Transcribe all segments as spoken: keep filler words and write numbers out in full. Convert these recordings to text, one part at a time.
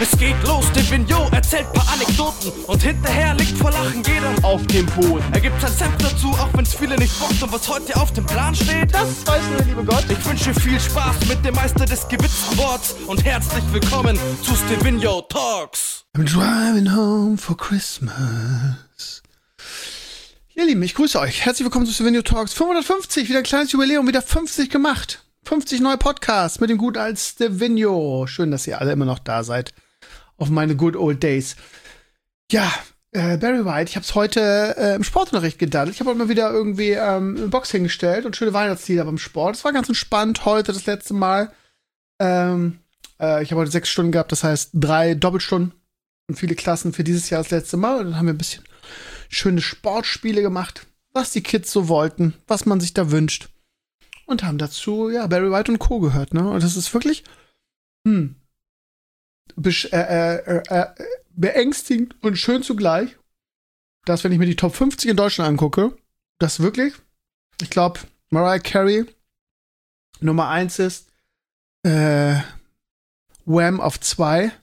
Es geht los, der Vigneault erzählt paar Anekdoten und hinterher liegt vor Lachen jeder auf dem Boden. Er gibt sein Senf dazu, auch wenn's viele nicht bockt. Und was heute auf dem Plan steht, das weiß nur der liebe Gott. Ich wünsche viel Spaß mit dem Meister des gewitzten Worts und herzlich willkommen zu Stevino Talks. I'm driving home for Christmas. Ihr Lieben, ich grüße euch. Herzlich willkommen zu Stevino Talks. fünfhundertfünfzig, wieder ein kleines Jubiläum, wieder fünfzig gemacht. fünfzig neue Podcasts mit dem guten alten Stevino. Schön, dass ihr alle immer noch da seid. Auf meine good old days. Ja, äh, Barry White, ich hab's heute äh, im Sportunterricht gedaddelt. Ich habe heute mal wieder irgendwie ähm, eine Box hingestellt und schöne Weihnachtslieder beim Sport. Es war ganz entspannt heute das letzte Mal. Ähm, äh, ich habe heute sechs Stunden gehabt, das heißt drei Doppelstunden und viele Klassen für dieses Jahr das letzte Mal. Und dann haben wir ein bisschen schöne Sportspiele gemacht, was die Kids so wollten, was man sich da wünscht. Und haben dazu, ja, Barry White und Co. gehört, ne? Und das ist wirklich, hm, besch- äh, äh, äh, beängstigend und schön zugleich, dass, wenn ich mir die Top fünfzig in Deutschland angucke, das wirklich, ich glaube, Mariah Carey Nummer eins ist, äh, Wham auf zwei,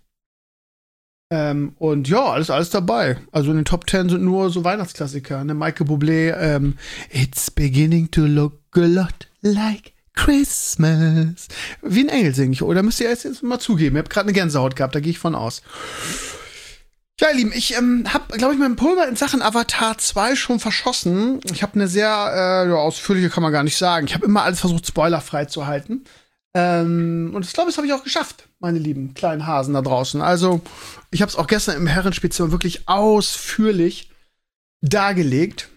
ähm, und ja, alles, alles dabei. Also in den Top zehn sind nur so Weihnachtsklassiker, ne? Michael Bublé, ähm, It's beginning to look a lot like Christmas. Wie ein Engel singe ich, oder müsst ihr jetzt mal zugeben? Ihr habt gerade eine Gänsehaut gehabt, da gehe ich von aus. Ja, ihr Lieben, ich ähm, habe, glaube ich, mein Pulver in Sachen Avatar zwei schon verschossen. Ich habe eine sehr äh, ja, ausführliche, kann man gar nicht sagen. Ich habe immer alles versucht, spoilerfrei zu halten. Ähm, und ich glaube, das habe ich auch geschafft, meine lieben kleinen Hasen da draußen. Also, ich habe es auch gestern im Herrenspielzimmer wirklich ausführlich dargelegt,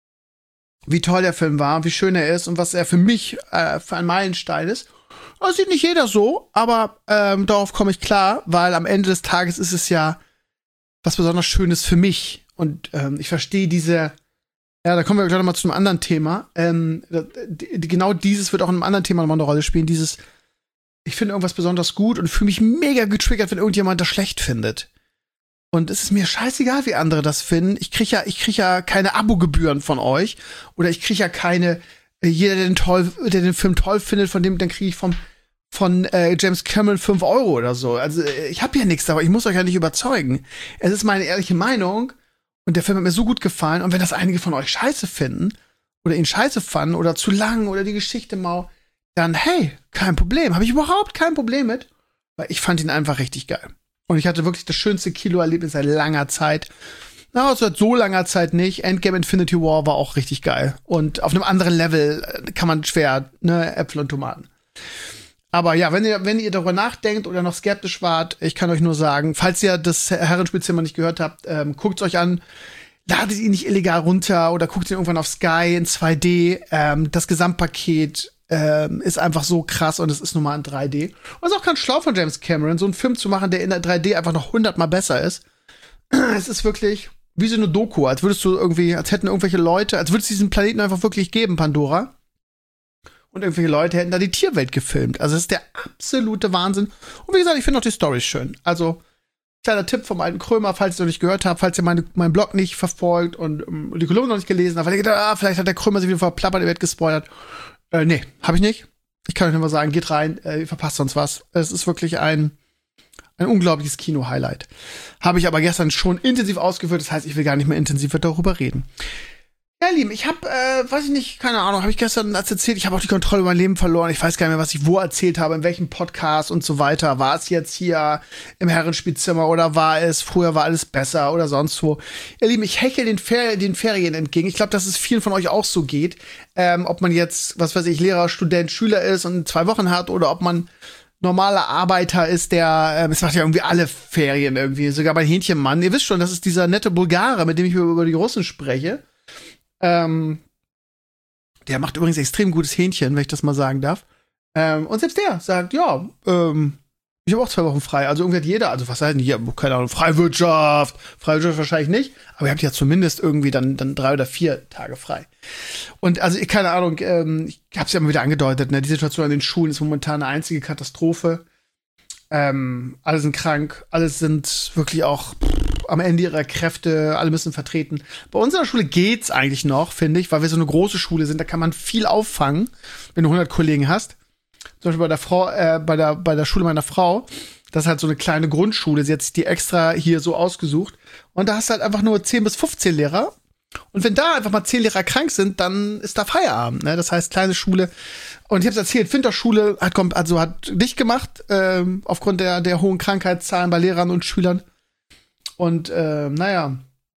wie toll der Film war, wie schön er ist und was er für mich äh, für ein Meilenstein ist. Das sieht nicht jeder so, aber ähm, darauf komme ich klar, weil am Ende des Tages ist es ja was besonders Schönes für mich. Und ähm, ich verstehe diese, ja, da kommen wir gleich noch mal zu einem anderen Thema. Ähm, die, die, genau dieses wird auch in einem anderen Thema nochmal eine Rolle spielen. Dieses, ich finde irgendwas besonders gut und fühle mich mega getriggert, wenn irgendjemand das schlecht findet. Und es ist mir scheißegal, wie andere das finden. Ich krieg ja, ich krieg ja keine Abogebühren von euch. Oder ich krieg ja keine, äh, jeder, der den, toll, der den Film toll findet, von dem, dann kriege ich vom, von äh, James Cameron fünf Euro oder so. Also äh, ich habe ja nichts, aber ich muss euch ja nicht überzeugen. Es ist meine ehrliche Meinung. Und der Film hat mir so gut gefallen. Und wenn das einige von euch scheiße finden, oder ihn scheiße fanden, oder zu lang, oder die Geschichte mau, dann hey, kein Problem. Habe ich überhaupt kein Problem mit. Weil ich fand ihn einfach richtig geil. Und ich hatte wirklich das schönste Kinoerlebnis seit langer Zeit. Na, also seit so langer Zeit nicht. Endgame Infinity War war auch richtig geil. Und auf einem anderen Level kann man schwer, ne, Äpfel und Tomaten. Aber ja, wenn ihr, wenn ihr darüber nachdenkt oder noch skeptisch wart, ich kann euch nur sagen, falls ihr das Herrenspielzimmer nicht gehört habt, ähm, guckt's euch an. Ladet ihn nicht illegal runter oder guckt ihn irgendwann auf Sky in zwei D. Ähm, das Gesamtpaket Ähm, ist einfach so krass und es ist nun mal in drei D. Und es ist auch ganz schlau von James Cameron, so einen Film zu machen, der in der drei D einfach noch hundertmal besser ist. Es ist wirklich wie so eine Doku, als würdest du irgendwie, als hätten irgendwelche Leute, als würde es diesen Planeten einfach wirklich geben, Pandora. Und irgendwelche Leute hätten da die Tierwelt gefilmt. Also es ist der absolute Wahnsinn. Und wie gesagt, ich finde auch die Storys schön. Also, kleiner Tipp vom alten Krömer, falls ihr noch nicht gehört habt, falls ihr meine, meinen Blog nicht verfolgt und um, die Kolumne noch nicht gelesen habt, weil ihr gedacht, ah, vielleicht hat der Krömer sich wieder verplappert, er wird gespoilert. Äh, nee, hab ich nicht. Ich kann euch nur mal sagen, geht rein, äh, ihr verpasst sonst was. Es ist wirklich ein, ein unglaubliches Kino-Highlight. Habe ich aber gestern schon intensiv ausgeführt, das heißt, ich will gar nicht mehr intensiver darüber reden. Ja, Lieben, ich habe, äh, weiß ich nicht, keine Ahnung, habe ich gestern als erzählt, ich habe auch die Kontrolle über mein Leben verloren. Ich weiß gar nicht mehr, was ich wo erzählt habe, in welchem Podcast und so weiter. War es jetzt hier im Herrenspielzimmer oder war es, früher war alles besser oder sonst wo. Ihr Lieben, ich hechle den, Fer- den Ferien entgegen. Ich glaube, dass es vielen von euch auch so geht. Ähm, ob man jetzt, was weiß ich, Lehrer, Student, Schüler ist und zwei Wochen hat oder ob man normaler Arbeiter ist, der, ähm, es macht ja irgendwie alle Ferien irgendwie, sogar bei Hähnchenmann. Ihr wisst schon, das ist dieser nette Bulgare, mit dem ich über die Russen spreche. Ähm, der macht übrigens extrem gutes Hähnchen, wenn ich das mal sagen darf. Ähm, und selbst der sagt, ja, ähm, ich habe auch zwei Wochen frei. Also irgendwie hat jeder, also was heißt denn hier, keine Ahnung, Freiwirtschaft, Freiwirtschaft wahrscheinlich nicht, aber ihr habt ja zumindest irgendwie dann, dann drei oder vier Tage frei. Und also, ich keine Ahnung, ähm, ich hab's ja immer wieder angedeutet, ne, die Situation an den Schulen ist momentan eine einzige Katastrophe. Ähm, alle sind krank, alle sind wirklich auch pff, am Ende ihrer Kräfte, alle müssen vertreten. Bei unserer Schule geht's eigentlich noch, finde ich, weil wir so eine große Schule sind, da kann man viel auffangen, wenn du hundert Kollegen hast. Zum Beispiel bei der Frau, äh, bei der, bei der Schule meiner Frau Das ist halt so eine kleine Grundschule. Sie hat sich die extra hier so ausgesucht. Und da hast du halt einfach nur zehn bis fünfzehn Lehrer. Und wenn da einfach mal zehn Lehrer krank sind, dann ist da Feierabend. Ne? Das heißt, kleine Schule. Und ich habe es erzählt, Finterschule hat, also hat dicht gemacht, ähm, aufgrund der, der hohen Krankheitszahlen bei Lehrern und Schülern. Und äh, naja.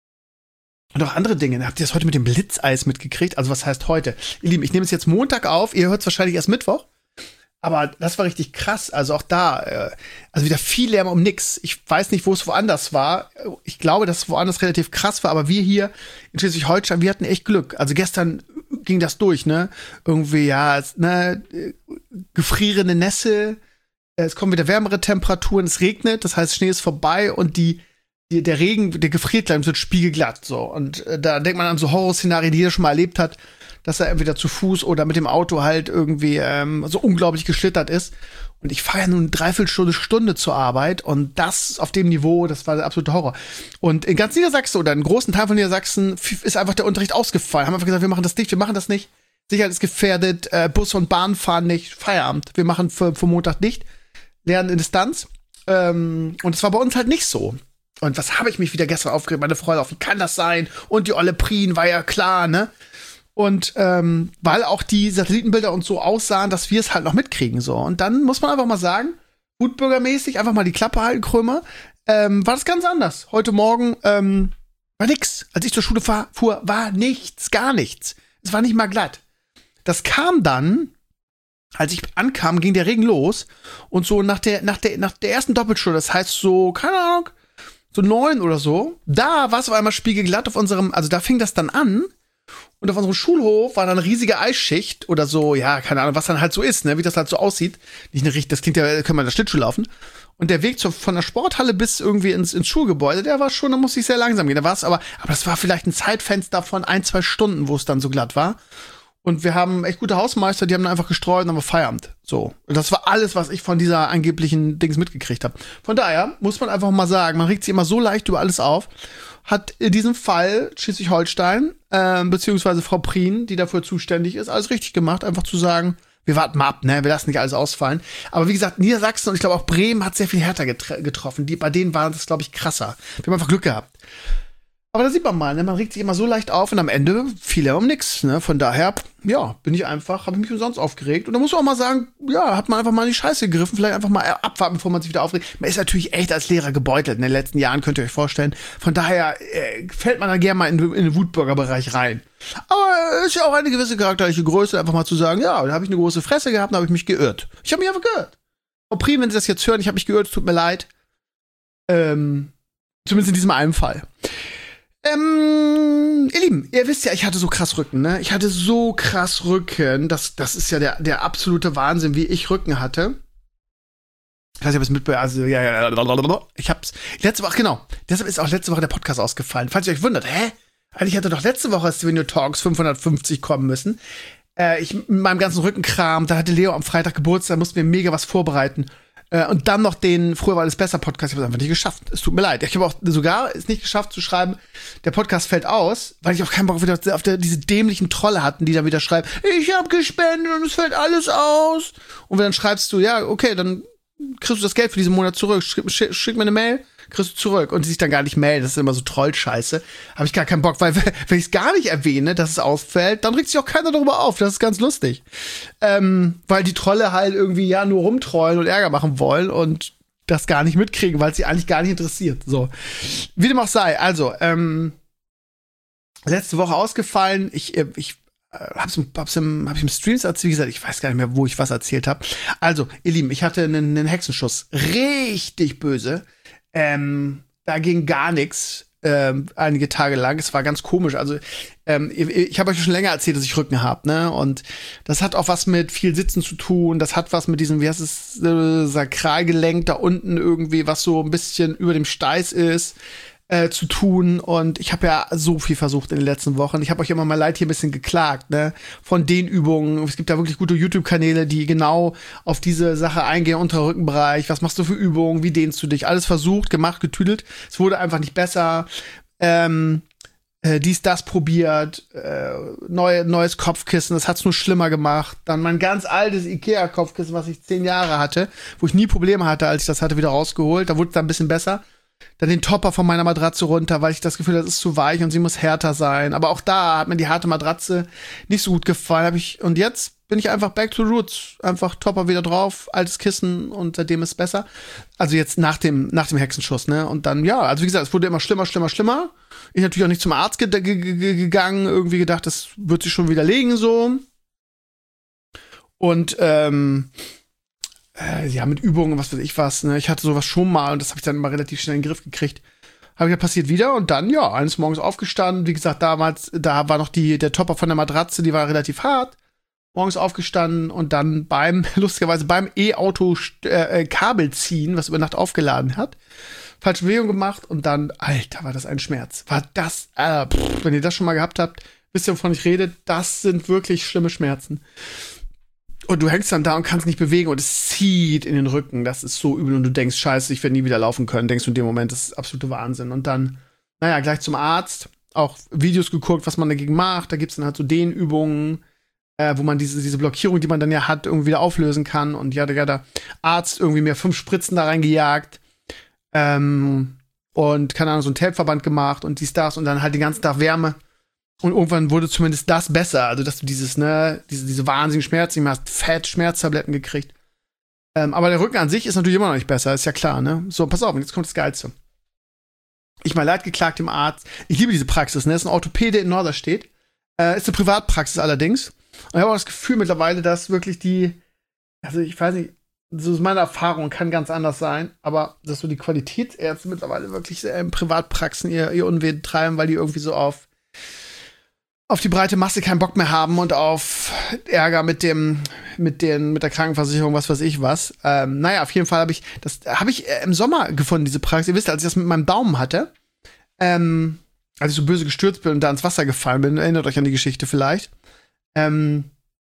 Und auch andere Dinge. Habt ihr das heute mit dem Blitzeis mitgekriegt? Also was heißt heute? Ihr Lieben, ich nehme es jetzt Montag auf. Ihr hört es wahrscheinlich erst Mittwoch. Aber das war richtig krass. Also auch da, äh, also wieder viel Lärm um nix. Ich weiß nicht, wo es woanders war. Ich glaube, dass es woanders relativ krass war. Aber wir hier in Schleswig-Holstein, wir hatten echt Glück. Also gestern ging das durch, ne? Irgendwie, ja, es, ne, gefrierende Nässe. Es kommen wieder wärmere Temperaturen. Es regnet. Das heißt, Schnee ist vorbei und die, die der Regen, der gefriert gleich, wird spiegelglatt. So. Und äh, da denkt man an so Horrorszenarien, die jeder schon mal erlebt hat, dass er entweder zu Fuß oder mit dem Auto halt irgendwie ähm, so unglaublich geschlittert ist. Und ich fahre ja nun eine Dreiviertelstunde, Stunde zur Arbeit und das auf dem Niveau, das war der absolute Horror. Und in ganz Niedersachsen oder in großen Teil von Niedersachsen ist einfach der Unterricht ausgefallen. Haben einfach gesagt, wir machen das nicht, wir machen das nicht. Sicherheit ist gefährdet, äh, Bus und Bahn fahren nicht, Feierabend. Wir machen für, für Montag nicht, lernen in Distanz. Ähm, und es war bei uns halt nicht so. Und was habe ich mich wieder gestern aufgeregt, meine Freude auf, wie kann das sein? Und die olle Prien war ja klar, ne? Und ähm, weil auch die Satellitenbilder uns so aussahen, dass wir es halt noch mitkriegen. So. Und dann muss man einfach mal sagen, gutbürgermäßig, einfach mal die Klappe halten, Krömer, ähm, war das ganz anders. Heute Morgen ähm, war nix. Als ich zur Schule fahr, fuhr, war nichts, gar nichts. Es war nicht mal glatt. Das kam dann, als ich ankam, ging der Regen los. Und so nach der, nach der, nach der ersten Doppelstunde, das heißt so, keine Ahnung, so neun oder so, da war es auf einmal spiegelglatt auf unserem, also da fing das dann an. Und auf unserem Schulhof war dann eine riesige Eisschicht oder so, ja, keine Ahnung, was dann halt so ist, ne, wie das halt so aussieht. Nicht eine richtig, das klingt ja, können wir in der Schlittschuh laufen. Und der Weg zur, von der Sporthalle bis irgendwie ins, ins Schulgebäude, der war schon, da musste ich sehr langsam gehen. Da war es aber, aber das war vielleicht ein Zeitfenster von ein, zwei Stunden, wo es dann so glatt war. Und wir haben echt gute Hausmeister, die haben dann einfach gestreut und haben Feierabend. So. Und das war alles, was ich von dieser angeblichen Dings mitgekriegt habe. Von daher muss man einfach mal sagen, man regt sich immer so leicht über alles auf. Hat in diesem Fall Schleswig-Holstein, äh, beziehungsweise Frau Prien, die dafür zuständig ist, alles richtig gemacht, einfach zu sagen, wir warten mal ab, ne, wir lassen nicht alles ausfallen. Aber wie gesagt, Niedersachsen und ich glaube auch Bremen hat sehr viel härter getr- getroffen. Die, bei denen war das, glaube ich, krasser. Wir haben einfach Glück gehabt. Aber da sieht man mal, ne, man regt sich immer so leicht auf und am Ende fiel er um nix, ne, von daher, ja, bin ich einfach, habe ich mich umsonst aufgeregt und da muss man auch mal sagen, ja, hat man einfach mal in die Scheiße gegriffen, vielleicht einfach mal abwarten, bevor man sich wieder aufregt. Man ist natürlich echt als Lehrer gebeutelt in den letzten Jahren, könnt ihr euch vorstellen, von daher äh, fällt man da gerne mal in, in den Wutbürgerbereich rein. Aber ist ja auch eine gewisse charakterliche Größe, einfach mal zu sagen, ja, da habe ich eine große Fresse gehabt, da habe ich mich geirrt. Ich habe mich einfach geirrt. Frau Prien, wenn Sie das jetzt hören, ich habe mich geirrt, es tut mir leid. Ähm, zumindest in diesem einen Fall. Ähm, ihr Lieben, ihr wisst ja, ich hatte so krass Rücken, ne? Ich hatte so krass Rücken. Das, das ist ja der, der absolute Wahnsinn, wie ich Rücken hatte. Ich weiß nicht, ob es mitbekommen, also, ja, ja, ich hab's, letzte Woche, genau. Deshalb ist auch letzte Woche der Podcast ausgefallen. Falls ihr euch wundert, hä? Eigentlich hätte doch letzte Woche Stevenio Talks fünfhundertfünfzig kommen müssen. Äh, ich, mit meinem ganzen Rückenkram, da hatte Leo am Freitag Geburtstag, mussten wir mega was vorbereiten. Äh, und dann noch den Früher war alles besser Podcast. Ich habe es einfach nicht geschafft. Es tut mir leid. Ich habe auch sogar es nicht geschafft zu schreiben, der Podcast fällt aus, weil ich auch keinen Bock wieder auf der, diese dämlichen Trolle hatten, die dann wieder schreiben, ich habe gespendet und es fällt alles aus. Und wenn dann schreibst du, ja, okay, dann kriegst du das Geld für diesen Monat zurück. Schick, schick, schick mir eine Mail, kriegst du zurück. Und die sich dann gar nicht melden. Das ist immer so Trollscheiße. Habe ich gar keinen Bock, weil wenn ich es gar nicht erwähne, dass es ausfällt, dann regt sich auch keiner darüber auf. Das ist ganz lustig. Ähm, weil die Trolle halt irgendwie ja nur rumtrollen und Ärger machen wollen und das gar nicht mitkriegen, weil es sie eigentlich gar nicht interessiert. So. Wie dem auch sei. Also, ähm, letzte Woche ausgefallen. Ich, ich Hab's, hab's, im, hab ich im Streams erzählt, wie gesagt, ich weiß gar nicht mehr, wo ich was erzählt habe. Also, ihr Lieben, ich hatte einen, einen Hexenschuss. Richtig böse. Ähm, da ging gar nichts. Ähm, einige Tage lang. Es war ganz komisch. Also, ähm, ich, ich habe euch schon länger erzählt, dass ich Rücken habe, ne? Und das hat auch was mit viel Sitzen zu tun. Das hat was mit diesem, wie heißt es, äh, Sakralgelenk da unten irgendwie, was so ein bisschen über dem Steiß ist. Äh, zu tun und ich habe ja so viel versucht in den letzten Wochen. Ich habe euch immer mal leid hier ein bisschen geklagt, ne, von den Übungen. Es gibt da wirklich gute YouTube-Kanäle, die genau auf diese Sache eingehen, unterer Rückenbereich. Was machst du für Übungen? Wie dehnst du dich? Alles versucht, gemacht, getüdelt. Es wurde einfach nicht besser. Ähm, äh, dies, das probiert, äh, neu, neues Kopfkissen, das hat's nur schlimmer gemacht. Dann mein ganz altes Ikea-Kopfkissen, was ich zehn Jahre hatte, wo ich nie Probleme hatte, als ich das hatte, wieder rausgeholt. Da wurde es dann ein bisschen besser. Dann den Topper von meiner Matratze runter, weil ich das Gefühl hatte, das ist zu weich und sie muss härter sein. Aber auch da hat mir die harte Matratze nicht so gut gefallen. Hab ich, und jetzt bin ich einfach back to roots. Einfach Topper wieder drauf, altes Kissen und seitdem ist es besser. Also jetzt nach dem, nach dem Hexenschuss, ne? Und dann, ja, also wie gesagt, es wurde immer schlimmer, schlimmer, schlimmer. Ich natürlich auch nicht zum Arzt ge- ge- ge- gegangen, irgendwie gedacht, das wird sich schon wieder legen, so. Und, ähm, äh, ja, mit Übungen, was weiß ich was, ne? Ich hatte sowas schon mal und das habe ich dann immer relativ schnell in den Griff gekriegt. Habe ich ja passiert wieder und dann, ja, eines Morgens aufgestanden. Wie gesagt, damals, da war noch die, der Topper von der Matratze, die war relativ hart. Morgens aufgestanden und dann beim, lustigerweise beim E-Auto äh, Kabel ziehen, was über Nacht aufgeladen hat. Falsche Bewegung gemacht und dann, Alter, war das ein Schmerz. War das, äh, pff, wenn ihr das schon mal gehabt habt, wisst ihr, wovon ich rede, das sind wirklich schlimme Schmerzen. Und du hängst dann da und kannst nicht bewegen und es zieht in den Rücken. Das ist so übel und du denkst, scheiße, ich werde nie wieder laufen können. Denkst du in dem Moment, das ist absolute Wahnsinn. Und dann, naja, gleich zum Arzt, auch Videos geguckt, was man dagegen macht. Da gibt's dann halt so Dehnübungen, äh, wo man diese, diese Blockierung, die man dann ja hat, irgendwie wieder auflösen kann. Und ja, der Arzt irgendwie mir fünf Spritzen da reingejagt. Ähm, und keine Ahnung, so ein Tapeverband gemacht und dies, das und dann halt den ganzen Tag Wärme. Und irgendwann wurde zumindest das besser, also dass du dieses, ne, diese, diese wahnsinnigen Schmerzen, du hast fett Schmerztabletten gekriegt. Ähm, aber der Rücken an sich ist natürlich immer noch nicht besser, ist ja klar, ne? So, pass auf, und jetzt kommt das Geilste. Ich mal leid geklagt dem Arzt. Ich liebe diese Praxis, ne? Das ist ein Orthopäde in Norderstedt. Äh, ist eine Privatpraxis allerdings. Und ich habe auch das Gefühl mittlerweile, dass wirklich die, also ich weiß nicht, so ist meine Erfahrung, kann ganz anders sein, aber dass so die Qualitätsärzte mittlerweile wirklich sehr in Privatpraxen ihr, ihr Unwesen treiben, weil die irgendwie so auf auf die breite Masse keinen Bock mehr haben und auf Ärger mit dem, mit den, mit der Krankenversicherung, was weiß ich was. Ähm, naja, auf jeden Fall habe ich, das habe ich äh, im Sommer gefunden, diese Praxis. Ihr wisst, als ich das mit meinem Daumen hatte, ähm, als ich so böse gestürzt bin und da ins Wasser gefallen bin, erinnert euch an die Geschichte vielleicht. Ähm,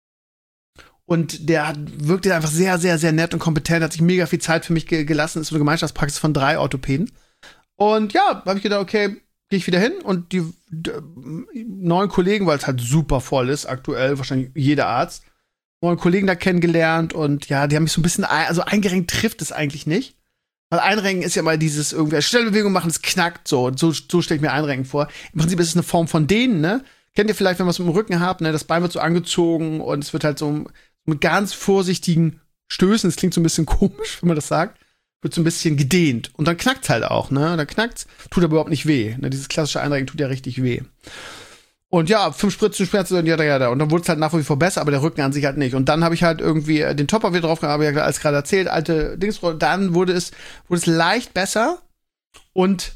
und der hat, wirkte einfach sehr, sehr, sehr nett und kompetent, hat sich mega viel Zeit für mich ge- gelassen. Ist so eine Gemeinschaftspraxis von drei Orthopäden. Und ja, habe ich gedacht, okay, gehe ich wieder hin und die d- neuen Kollegen, weil es halt super voll ist, aktuell wahrscheinlich jeder Arzt, neuen Kollegen da kennengelernt und ja, die haben mich so ein bisschen, ein, also eingerenkt trifft es eigentlich nicht. Weil Einrenken ist ja mal dieses irgendwie Stellbewegung machen, es knackt so. Und so, so stelle ich mir Einrenken vor. Im Prinzip ist es eine Form von Dehnen, ne? Kennt ihr vielleicht, wenn man es mit dem Rücken habt, ne? Das Bein wird so angezogen und es wird halt so mit ganz vorsichtigen Stößen, es klingt so ein bisschen komisch, wenn man das sagt, wird so ein bisschen gedehnt. Und dann knackt's halt auch, ne? Dann knackt's, tut aber überhaupt nicht weh. Ne? Dieses klassische Einrenken tut ja richtig weh. Und ja, fünf Spritzen Schmerzen und ja, ja, ja. Und dann wurde es halt nach wie vor besser, aber der Rücken an sich halt nicht. Und dann habe ich halt irgendwie den Topper wieder drauf gehabt, habe ja alles gerade erzählt, alte Dings. Dann wurde es, wurde es leicht besser. Und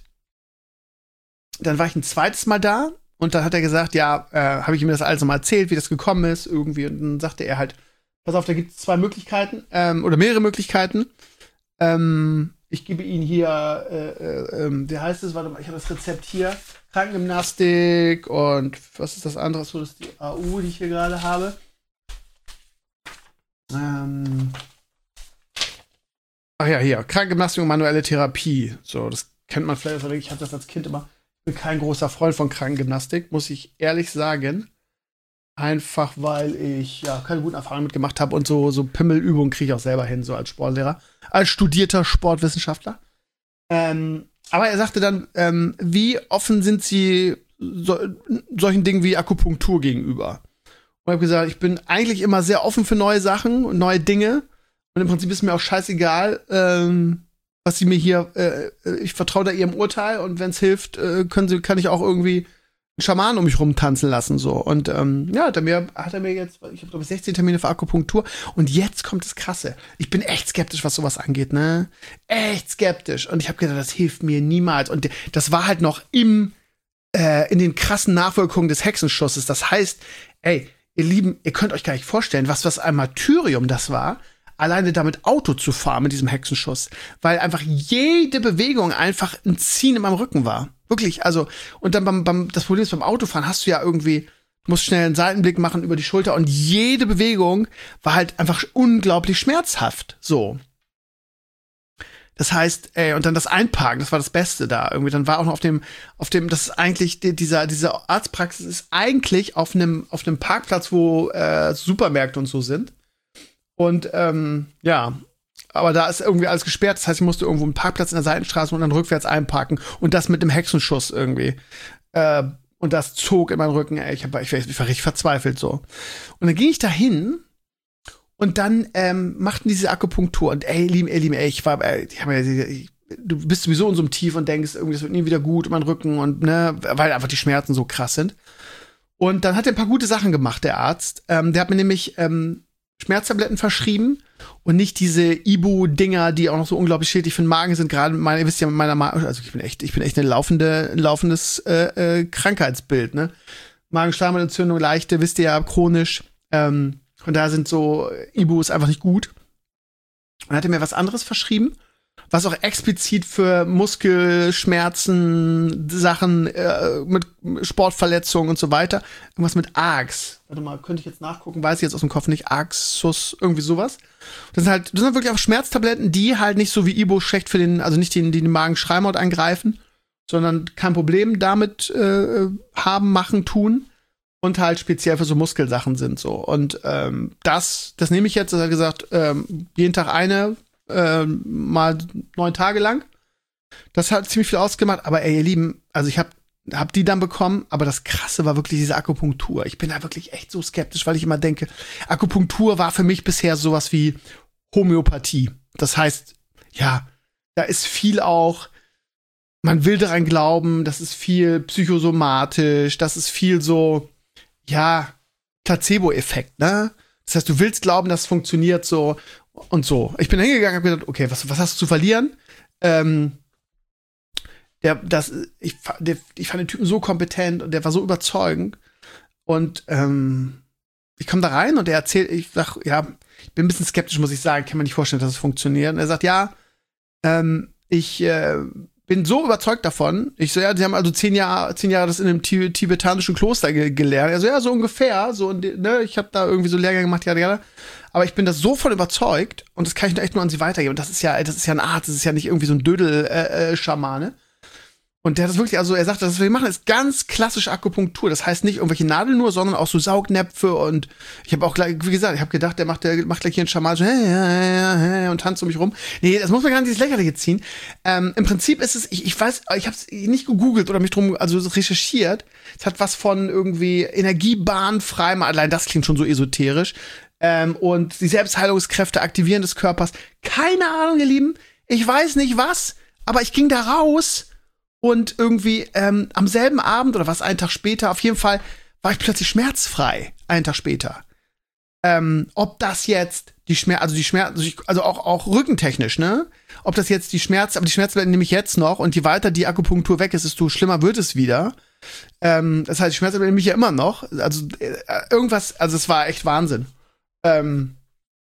dann war ich ein zweites Mal da. Und dann hat er gesagt, ja, äh, habe ich ihm das alles nochmal erzählt, wie das gekommen ist, irgendwie. Und dann sagte er halt, pass auf, da gibt es zwei Möglichkeiten, ähm, oder mehrere Möglichkeiten. Ähm, ich gebe Ihnen hier, äh, äh, äh, wie heißt es? Warte mal, ich habe das Rezept hier. Krankengymnastik und was ist das andere? So, das ist die A U, die ich hier gerade habe. Ähm. Ach ja, hier. Krankengymnastik und manuelle Therapie. So, das kennt man vielleicht. Ich hatte das als Kind immer. Ich bin kein großer Freund von Krankengymnastik, muss ich ehrlich sagen. Einfach, weil ich ja keine guten Erfahrungen mitgemacht habe und so, so Pimmelübungen kriege ich auch selber hin, so als Sportlehrer. Als studierter Sportwissenschaftler. Ähm. Aber er sagte dann, ähm, wie offen sind Sie so, solchen Dingen wie Akupunktur gegenüber? Und ich habe gesagt, ich bin eigentlich immer sehr offen für neue Sachen und neue Dinge. Und im Prinzip ist mir auch scheißegal, ähm, was Sie mir hier, äh, ich vertraue da Ihrem Urteil und wenn es hilft, äh, können Sie, kann ich auch irgendwie einen Schaman um mich rumtanzen lassen. So. Und ähm, ja, hat er mir, hat er mir jetzt, ich habe glaube ich sechzehn Termine für Akupunktur. Und jetzt kommt das Krasse. Ich bin echt skeptisch, was sowas angeht, ne? Echt skeptisch. Und ich habe gedacht, das hilft mir niemals. Und das war halt noch im, äh, in den krassen Nachwirkungen des Hexenschusses. Das heißt, ey, ihr Lieben, ihr könnt euch gar nicht vorstellen, was was ein Martyrium das war, alleine damit Auto zu fahren mit diesem Hexenschuss. Weil einfach jede Bewegung einfach ein Ziehen in meinem Rücken war. Wirklich, also, und dann beim, beim, das Problem ist, beim Autofahren hast du ja irgendwie, musst schnell einen Seitenblick machen über die Schulter und jede Bewegung war halt einfach unglaublich schmerzhaft, so. Das heißt, ey, und dann das Einparken, das war das Beste da. Irgendwie, dann war auch noch auf dem, auf dem, das ist eigentlich, die, dieser, diese Arztpraxis ist eigentlich auf einem, auf einem Parkplatz, wo äh, Supermärkte und so sind. Und, ähm, ja, aber da ist irgendwie alles gesperrt. Das heißt, ich musste irgendwo einen Parkplatz in der Seitenstraße und dann rückwärts einparken. Und das mit dem Hexenschuss irgendwie. Äh, und das zog in meinen Rücken, ey, ich, hab, ich, ich war richtig verzweifelt so. Und dann ging ich da hin. Und dann ähm, machten diese Akupunktur und ey, lieben, ey, lieben, ey, ich war, ey, ich hab, ich, du bist sowieso in so einem Tief und denkst, irgendwie, das wird nie wieder gut, mein Rücken und ne, weil einfach die Schmerzen so krass sind. Und dann hat er ein paar gute Sachen gemacht, der Arzt. Ähm, der hat mir nämlich ähm, Schmerztabletten verschrieben und nicht diese Ibu-Dinger, die auch noch so unglaublich schädlich für den Magen sind. Gerade, meine, ihr wisst ja, mit meiner Magen, also ich bin echt, ich bin echt eine laufende, ein laufendes äh, äh, Krankheitsbild, ne? Magenschleimhautentzündung, leichte, wisst ihr ja, chronisch. Ähm, Und da sind so Ibus einfach nicht gut. Und dann hat er mir was anderes verschrieben, was auch explizit für Muskelschmerzen, Sachen äh, mit Sportverletzungen und so weiter. Irgendwas mit Arx. Warte mal, könnte ich jetzt nachgucken, weiß ich jetzt aus dem Kopf nicht. Arxus, irgendwie sowas. Das sind halt, das sind wirklich auch Schmerztabletten, die halt nicht so wie Ibu schlecht für den, also nicht die, die den Magenschleimhaut angreifen, sondern kein Problem damit äh, haben, machen, tun. Und halt speziell für so Muskelsachen sind so. Und ähm, das, das nehme ich jetzt, das hat gesagt, ähm, jeden Tag eine, ähm, mal neun Tage lang. Das hat ziemlich viel ausgemacht. Aber ey, ihr Lieben, also ich hab, hab die dann bekommen, aber das Krasse war wirklich diese Akupunktur. Ich bin da wirklich echt so skeptisch, weil ich immer denke, Akupunktur war für mich bisher sowas wie Homöopathie. Das heißt, ja, da ist viel auch, man will daran glauben, das ist viel psychosomatisch, das ist viel so, ja, Placebo-Effekt, ne? Das heißt, du willst glauben, das funktioniert so und so. Ich bin hingegangen und hab gedacht, okay, was, was hast du zu verlieren? Ähm, der, das, ich, der, ich fand den Typen so kompetent und der war so überzeugend. Und ähm, ich komme da rein und er erzählt, ich sag, ja, ich bin ein bisschen skeptisch, muss ich sagen, kann man nicht vorstellen, dass es funktioniert. Und er sagt, ja, ähm, ich äh, bin so überzeugt davon. Ich so, ja, sie haben also zehn Jahre, zehn Jahre das in einem Tib- tibetanischen Kloster ge- gelernt. Also ja, so ungefähr. So, ne, ich habe da irgendwie so Lehrgänge gemacht, ja, ja. Aber ich bin da so von überzeugt und das kann ich echt nur an sie weitergeben. Und das ist ja, das ist ja ein Arzt, das ist ja nicht irgendwie so ein Dödel-Schamane. Äh, äh, und der hat das wirklich, also er sagt, das, was wir machen, ist ganz klassische Akupunktur. Das heißt nicht irgendwelche Nadeln nur, sondern auch so Saugnäpfe. Und ich habe auch gleich, wie gesagt, ich habe gedacht, der macht, der macht gleich hier einen Schaman so, hey, hey, hey, und tanzt um mich rum. Nee, das muss man gar nicht ins Lächerliche ziehen. Ähm, Im Prinzip ist es, ich, ich weiß, ich habe es nicht gegoogelt oder mich drum, also recherchiert. Es hat was von irgendwie Energiebahn frei, allein das klingt schon so esoterisch. Ähm, und die Selbstheilungskräfte aktivieren des Körpers. Keine Ahnung, ihr Lieben. Ich weiß nicht was, aber ich ging da raus. Und irgendwie ähm, am selben Abend oder was, einen Tag später, auf jeden Fall war ich plötzlich schmerzfrei, einen Tag später. Ähm, ob das jetzt die Schmerz, also die Schmerz, also auch, auch rückentechnisch, ne? Ob das jetzt die Schmerz, aber die Schmerztabletten nehme ich jetzt noch und je weiter die Akupunktur weg ist, desto schlimmer wird es wieder. Ähm, das heißt, die Schmerztabletten nehme ich ja immer noch. Also äh, irgendwas, also es war echt Wahnsinn. Ähm,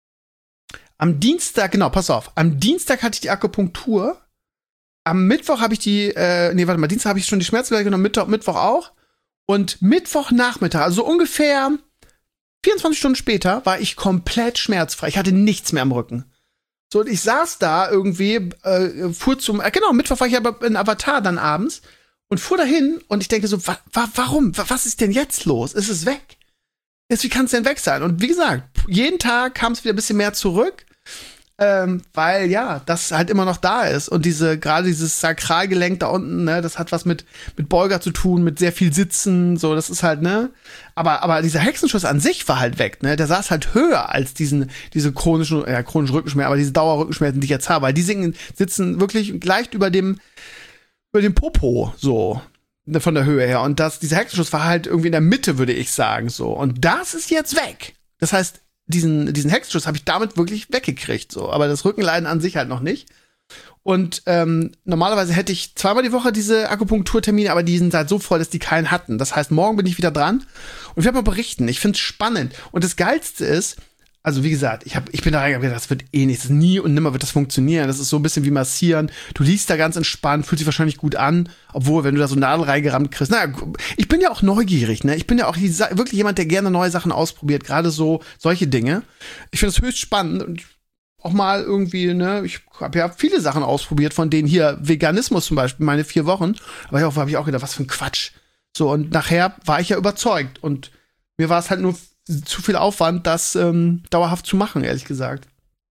am Dienstag, genau, pass auf, am Dienstag hatte ich die Akupunktur. Am Mittwoch habe ich die, äh, nee, warte mal, Dienstag habe ich schon die Schmerztabletten genommen, Mittwoch, Mittwoch auch. Und Mittwochnachmittag, also ungefähr vierundzwanzig Stunden später, war ich komplett schmerzfrei. Ich hatte nichts mehr am Rücken. So, und ich saß da irgendwie, äh, fuhr zum, äh, genau, Mittwoch war ich aber in Avatar dann abends und fuhr dahin und ich denke so, wa- wa- warum? Wa- was ist denn jetzt los? Ist es weg? Jetzt, wie kann es denn weg sein? Und wie gesagt, jeden Tag kam es wieder ein bisschen mehr zurück. Ähm, weil ja, das halt immer noch da ist und diese, gerade dieses Sakralgelenk da unten, ne, das hat was mit, mit Beuger zu tun, mit sehr viel Sitzen, so, das ist halt, ne, aber, aber dieser Hexenschuss an sich war halt weg, ne, der saß halt höher als diesen, diese chronischen, ja, chronischen Rückenschmerzen, aber diese Dauerrückenschmerzen, die ich jetzt habe, weil die singen, sitzen wirklich leicht über dem, über dem Popo, so, von der Höhe her und das, dieser Hexenschuss war halt irgendwie in der Mitte, würde ich sagen, so, und das ist jetzt weg. Das heißt, diesen, diesen Hexenschuss habe ich damit wirklich weggekriegt, so. Aber das Rückenleiden an sich halt noch nicht. Und ähm, normalerweise hätte ich zweimal die Woche diese Akupunkturtermine, aber die sind halt so voll, dass die keinen hatten. Das heißt, morgen bin ich wieder dran und ich werde mal berichten. Ich finde es spannend. Und das Geilste ist, also wie gesagt, ich, hab, ich bin da reingegangen, das wird eh nichts. Nie und nimmer wird das funktionieren. Das ist so ein bisschen wie massieren. Du liegst da ganz entspannt, fühlt sich wahrscheinlich gut an. Obwohl, wenn du da so Nadel reingerammt kriegst. Naja, ich bin ja auch neugierig, ne? Ich bin ja auch wirklich jemand, der gerne neue Sachen ausprobiert. Gerade so solche Dinge. Ich finde es höchst spannend und auch mal irgendwie, ne, ich habe ja viele Sachen ausprobiert, von denen hier Veganismus zum Beispiel, meine vier Wochen. Aber auch habe ich auch gedacht, was für ein Quatsch. So, und nachher war ich ja überzeugt. Und mir war es halt nur zu viel Aufwand, das ähm, dauerhaft zu machen, ehrlich gesagt.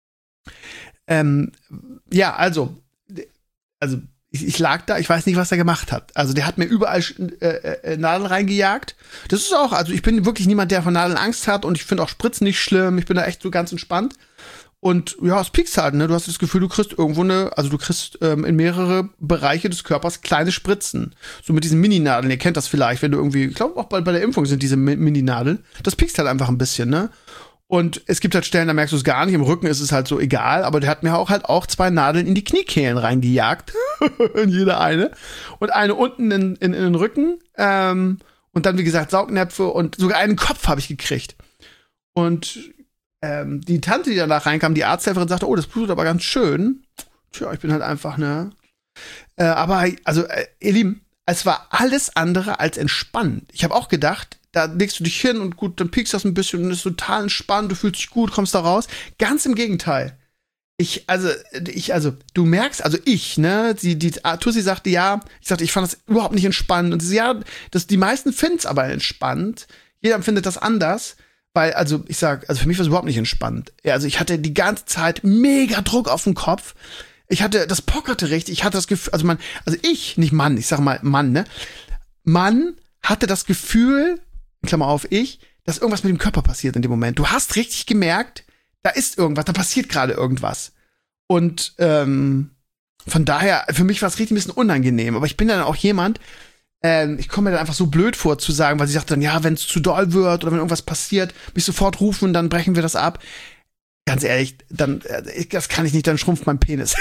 Ähm, ja, also, also ich, ich lag da, ich weiß nicht, was er gemacht hat. Also der hat mir überall äh, äh, Nadeln reingejagt. Das ist auch, also ich bin wirklich niemand, der von Nadeln Angst hat und ich finde auch Spritzen nicht schlimm. Ich bin da echt so ganz entspannt. Und ja, es piekst halt, ne? Du hast das Gefühl, du kriegst irgendwo eine, also du kriegst ähm, in mehrere Bereiche des Körpers kleine Spritzen. So mit diesen Mininadeln, ihr kennt das vielleicht, wenn du irgendwie, ich glaube auch bei, bei der Impfung sind diese Mi- Mininadeln. Das piekst halt einfach ein bisschen, ne? Und es gibt halt Stellen, da merkst du es gar nicht. Im Rücken ist es halt so egal, aber der hat mir auch halt auch zwei Nadeln in die Kniekehlen reingejagt. In jede eine. Und eine unten in, in, in den Rücken. Ähm, und dann, wie gesagt, Saugnäpfe und sogar einen Kopf habe ich gekriegt. Und Ähm, die Tante, die danach reinkam, die Arzthelferin, sagte, oh, das blutet aber ganz schön. Tja, ich bin halt einfach, ne. Äh, aber, also, äh, ihr Lieben, es war alles andere als entspannend. Ich habe auch gedacht, da legst du dich hin und gut, dann piekst das ein bisschen und ist total entspannt, du fühlst dich gut, kommst da raus. Ganz im Gegenteil. Ich, also, ich, also, du merkst, also ich, ne, die, die, Tussi sagte, ja, ich sagte, ich fand das überhaupt nicht entspannend. Und sie sagt, ja, das, die meisten finden es aber entspannt. Jeder empfindet das anders. Weil, also, ich sag, also für mich war es überhaupt nicht entspannt. Ja, also ich hatte die ganze Zeit mega Druck auf dem Kopf. Ich hatte, das pockerte richtig. Ich hatte das Gefühl, also man, also ich, nicht Mann, ich sag mal Mann, ne? Mann hatte das Gefühl, Klammer auf, ich, dass irgendwas mit dem Körper passiert in dem Moment. Du hast richtig gemerkt, da ist irgendwas, da passiert gerade irgendwas. Und ähm, von daher, für mich war es richtig ein bisschen unangenehm. Aber ich bin dann auch jemand, Ähm, ich komme mir dann einfach so blöd vor zu sagen, weil sie sagt dann, ja, wenn es zu doll wird oder wenn irgendwas passiert, mich sofort rufen, dann brechen wir das ab. Ganz ehrlich, dann, äh, das kann ich nicht, dann schrumpft mein Penis.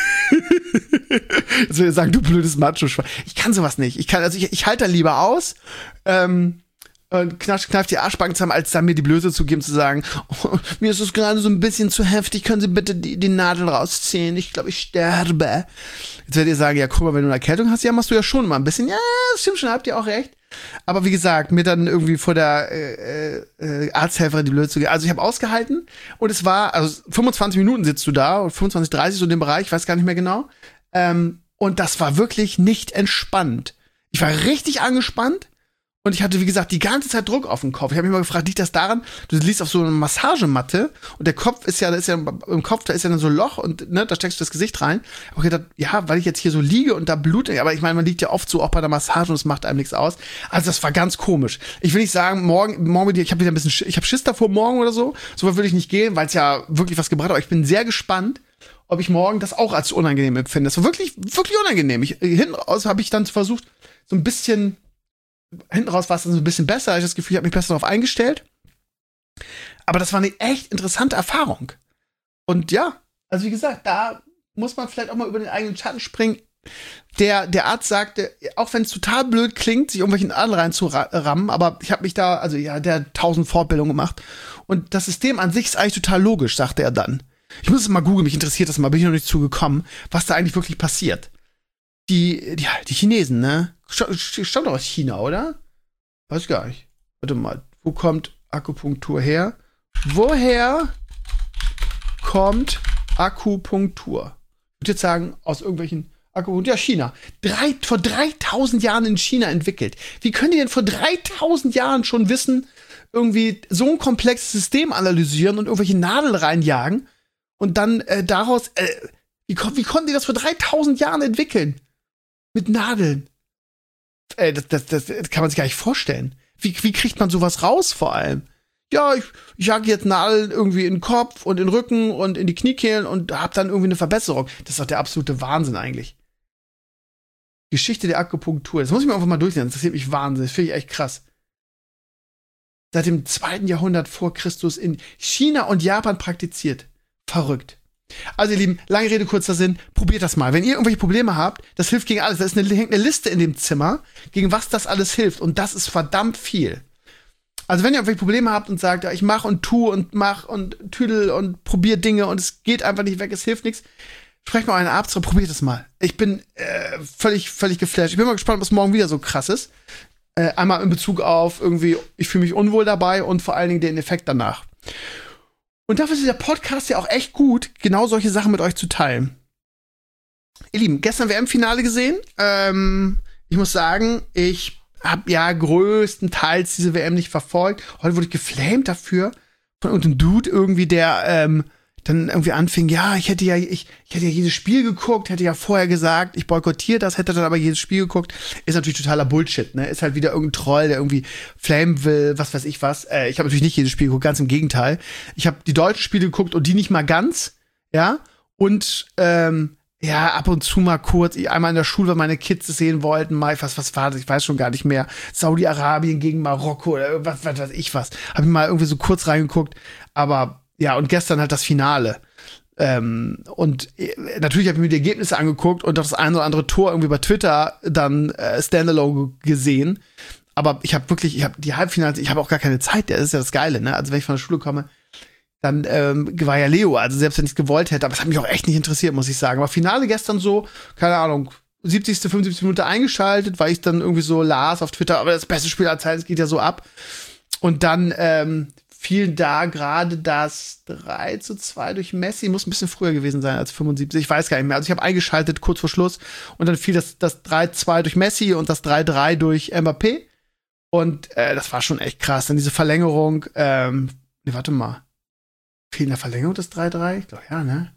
Jetzt will ich sagen, du blödes Macho. Ich kann sowas nicht. Ich kann, also ich, ich halte da lieber aus, ähm, und knapp, knapp die Arschbacken zusammen, als dann mir die Blöße zu geben, zu sagen, oh, mir ist es gerade so ein bisschen zu heftig, können Sie bitte die, die Nadel rausziehen? Ich glaube, ich sterbe. Jetzt werdet ihr sagen, ja, guck mal, wenn du eine Erkältung hast, ja, machst du ja schon mal ein bisschen. Ja, das stimmt schon, habt ihr auch recht. Aber wie gesagt, mir dann irgendwie vor der äh, äh, Arzthelferin die Blöße zu geben. Also ich habe ausgehalten und es war, also fünfundzwanzig Minuten sitzt du da, fünfundzwanzig, dreißig so in dem Bereich, ich weiß gar nicht mehr genau. Ähm, und das war wirklich nicht entspannt. Ich war richtig angespannt. Und ich hatte, wie gesagt, die ganze Zeit Druck auf dem Kopf. Ich habe mich mal gefragt, liegt das daran, du liegst auf so einer Massagematte und der Kopf ist ja, da ist ja im Kopf, da ist ja dann so ein Loch und ne, da steckst du das Gesicht rein. Ich habe gedacht, ja, weil ich jetzt hier so liege und da blutet, aber ich meine, man liegt ja oft so auch bei der Massage und es macht einem nichts aus. Also das war ganz komisch. Ich will nicht sagen, morgen, morgen mit dir, ich habe wieder ein bisschen, Sch- ich habe Schiss davor morgen oder so. So weit würde ich nicht gehen, weil es ja wirklich was gebracht hat. Aber ich bin sehr gespannt, ob ich morgen das auch als unangenehm empfinde. Das war wirklich, wirklich unangenehm. Ich, hinten raus habe ich dann versucht, so ein bisschen Hinten raus war es dann so ein bisschen besser. Ich habe das Gefühl, ich habe mich besser darauf eingestellt. Aber das war eine echt interessante Erfahrung. Und ja, also wie gesagt, da muss man vielleicht auch mal über den eigenen Schatten springen. Der, der Arzt sagte, auch wenn es total blöd klingt, sich irgendwelchen Adel reinzurammen, aber ich habe mich da, also ja, der hat tausend Fortbildungen gemacht. Und das System an sich ist eigentlich total logisch, sagte er dann. Ich muss es mal googeln, mich interessiert das mal, bin ich noch nicht zugekommen, was da eigentlich wirklich passiert. Die, die, die Chinesen, ne? Stammt doch aus China, oder? Weiß gar nicht. Warte mal, wo kommt Akupunktur her? Woher kommt Akupunktur? Ich würde jetzt sagen, aus irgendwelchen Akupunktur. Ja, China. Drei, vor dreitausend Jahren in China entwickelt. Wie können die denn vor dreitausend Jahren schon wissen, irgendwie so ein komplexes System analysieren und irgendwelche Nadeln reinjagen und dann äh, daraus, äh, wie, wie konnten die das vor dreitausend Jahren entwickeln? Mit Nadeln. Ey, das, das, das kann man sich gar nicht vorstellen. Wie, wie kriegt man sowas raus vor allem? Ja, ich, ich jag jetzt Nadeln irgendwie in den Kopf und in den Rücken und in die Kniekehlen und hab dann irgendwie eine Verbesserung. Das ist doch der absolute Wahnsinn eigentlich. Geschichte der Akupunktur. Das muss ich mir einfach mal durchlesen. Das interessiert mich wahnsinnig. Das finde ich echt krass. Seit dem zweiten Jahrhundert vor Christus in China und Japan praktiziert. Verrückt. Also ihr Lieben, lange Rede, kurzer Sinn, probiert das mal. Wenn ihr irgendwelche Probleme habt, das hilft gegen alles. Da ist eine, hängt eine Liste in dem Zimmer, gegen was das alles hilft. Und das ist verdammt viel. Also wenn ihr irgendwelche Probleme habt und sagt, ja, ich mach und tu und mach und tüdel und probier Dinge und es geht einfach nicht weg, es hilft nichts, sprecht mal einen Arzt und probiert es mal. Ich bin äh, völlig, völlig geflasht. Ich bin mal gespannt, was morgen wieder so krass ist. Äh, einmal in Bezug auf irgendwie, ich fühle mich unwohl dabei und vor allen Dingen den Effekt danach. Und dafür ist der Podcast ja auch echt gut, genau solche Sachen mit euch zu teilen. Ihr Lieben, gestern W M-Finale gesehen. Ähm, ich muss sagen, ich habe ja größtenteils diese W M nicht verfolgt. Heute wurde ich geflamed dafür von irgendeinem Dude irgendwie, der ähm, dann irgendwie anfing, ja, ich hätte ja, ich, ich hätte ja jedes Spiel geguckt, hätte ja vorher gesagt, ich boykottiere das, hätte dann aber jedes Spiel geguckt. Ist natürlich totaler Bullshit, ne? Ist halt wieder irgendein Troll, der irgendwie flamen will, was weiß ich was. Äh, ich habe natürlich nicht jedes Spiel geguckt, ganz im Gegenteil. Ich habe die deutschen Spiele geguckt und die nicht mal ganz, ja. Und ähm, ja, ab und zu mal kurz, einmal in der Schule, weil meine Kids es sehen wollten, mal, was, was war das, ich weiß schon gar nicht mehr. Saudi-Arabien gegen Marokko oder was, was weiß ich was. Hab ich mal irgendwie so kurz reingeguckt, aber ja, und gestern halt das Finale. Ähm, und äh, natürlich habe ich mir die Ergebnisse angeguckt und das ein oder andere Tor irgendwie bei Twitter dann äh, Standalone gesehen. Aber ich habe wirklich, ich habe die Halbfinals, ich habe auch gar keine Zeit, das ist ja das Geile, ne? Also wenn ich von der Schule komme, dann ähm, war ja Leo, also selbst wenn ich es gewollt hätte, aber es hat mich auch echt nicht interessiert, muss ich sagen. Aber Finale gestern so, keine Ahnung, siebzigste, fünfundsiebzigste Minute eingeschaltet, weil ich dann irgendwie so las auf Twitter, aber das beste Spiel aller Zeiten, es geht ja so ab. Und dann ähm, fiel da gerade das drei zu zwei durch Messi, muss ein bisschen früher gewesen sein als fünfundsiebzig, ich weiß gar nicht mehr. Also ich habe eingeschaltet kurz vor Schluss und dann fiel das, das drei zwei durch Messi und das drei drei durch Mbappé. Und äh, das war schon echt krass. Dann diese Verlängerung, ähm, ne, warte mal. Fiel in der Verlängerung das drei drei? Ich glaube, ja, ne?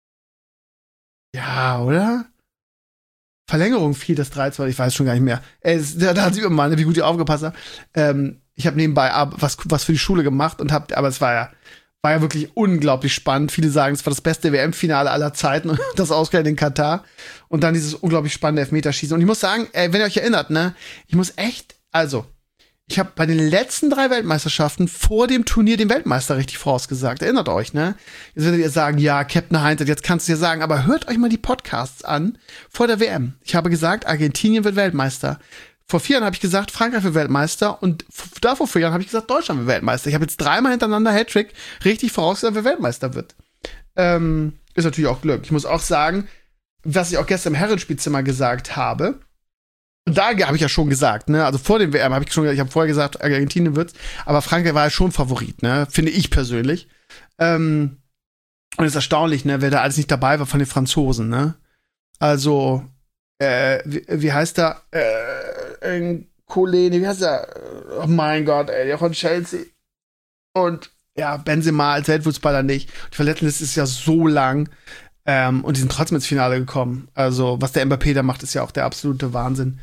Ja, oder? Verlängerung fiel das drei zwei, ich weiß schon gar nicht mehr. Ey, das, da, da sieht man mal, wie gut ihr aufgepasst habt. Ähm, ich habe nebenbei was, was für die Schule gemacht und hab, aber es war ja, war ja wirklich unglaublich spannend. Viele sagen, es war das beste W M-Finale aller Zeiten und das ausgerechnet in Katar. Und dann dieses unglaublich spannende Elfmeterschießen. Und ich muss sagen, ey, wenn ihr euch erinnert, ne, ich muss echt, also, ich habe bei den letzten drei Weltmeisterschaften vor dem Turnier den Weltmeister richtig vorausgesagt. Erinnert euch, ne? Jetzt werdet ihr sagen, ja, Captain Heinz, jetzt kannst du ja sagen, aber hört euch mal die Podcasts an vor der W M. Ich habe gesagt, Argentinien wird Weltmeister. Vor vier Jahren habe ich gesagt, Frankreich wird Weltmeister. Und da vor vier Jahren habe ich gesagt, Deutschland wird Weltmeister. Ich habe jetzt dreimal hintereinander Hattrick richtig vorausgesagt, wer Weltmeister wird. Ähm, ist natürlich auch Glück. Ich muss auch sagen, was ich auch gestern im Herrenspielzimmer gesagt habe, und da habe ich ja schon gesagt, ne, also vor dem W M habe ich schon, ich habe vorher gesagt, Argentinien wird's, aber Frankreich war ja schon Favorit, ne, finde ich persönlich. Ähm, und es ist erstaunlich, ne, wer da alles nicht dabei war von den Franzosen, ne. Also, äh, wie, wie heißt der, äh, Coleni, wie heißt der, oh mein Gott, ey, der von Chelsea. Und, ja, Benzema als Weltfußballer nicht. Die Verletzungsliste ist ja so lang. Ähm, und die sind trotzdem ins Finale gekommen. Also, was der Mbappé da macht, ist ja auch der absolute Wahnsinn.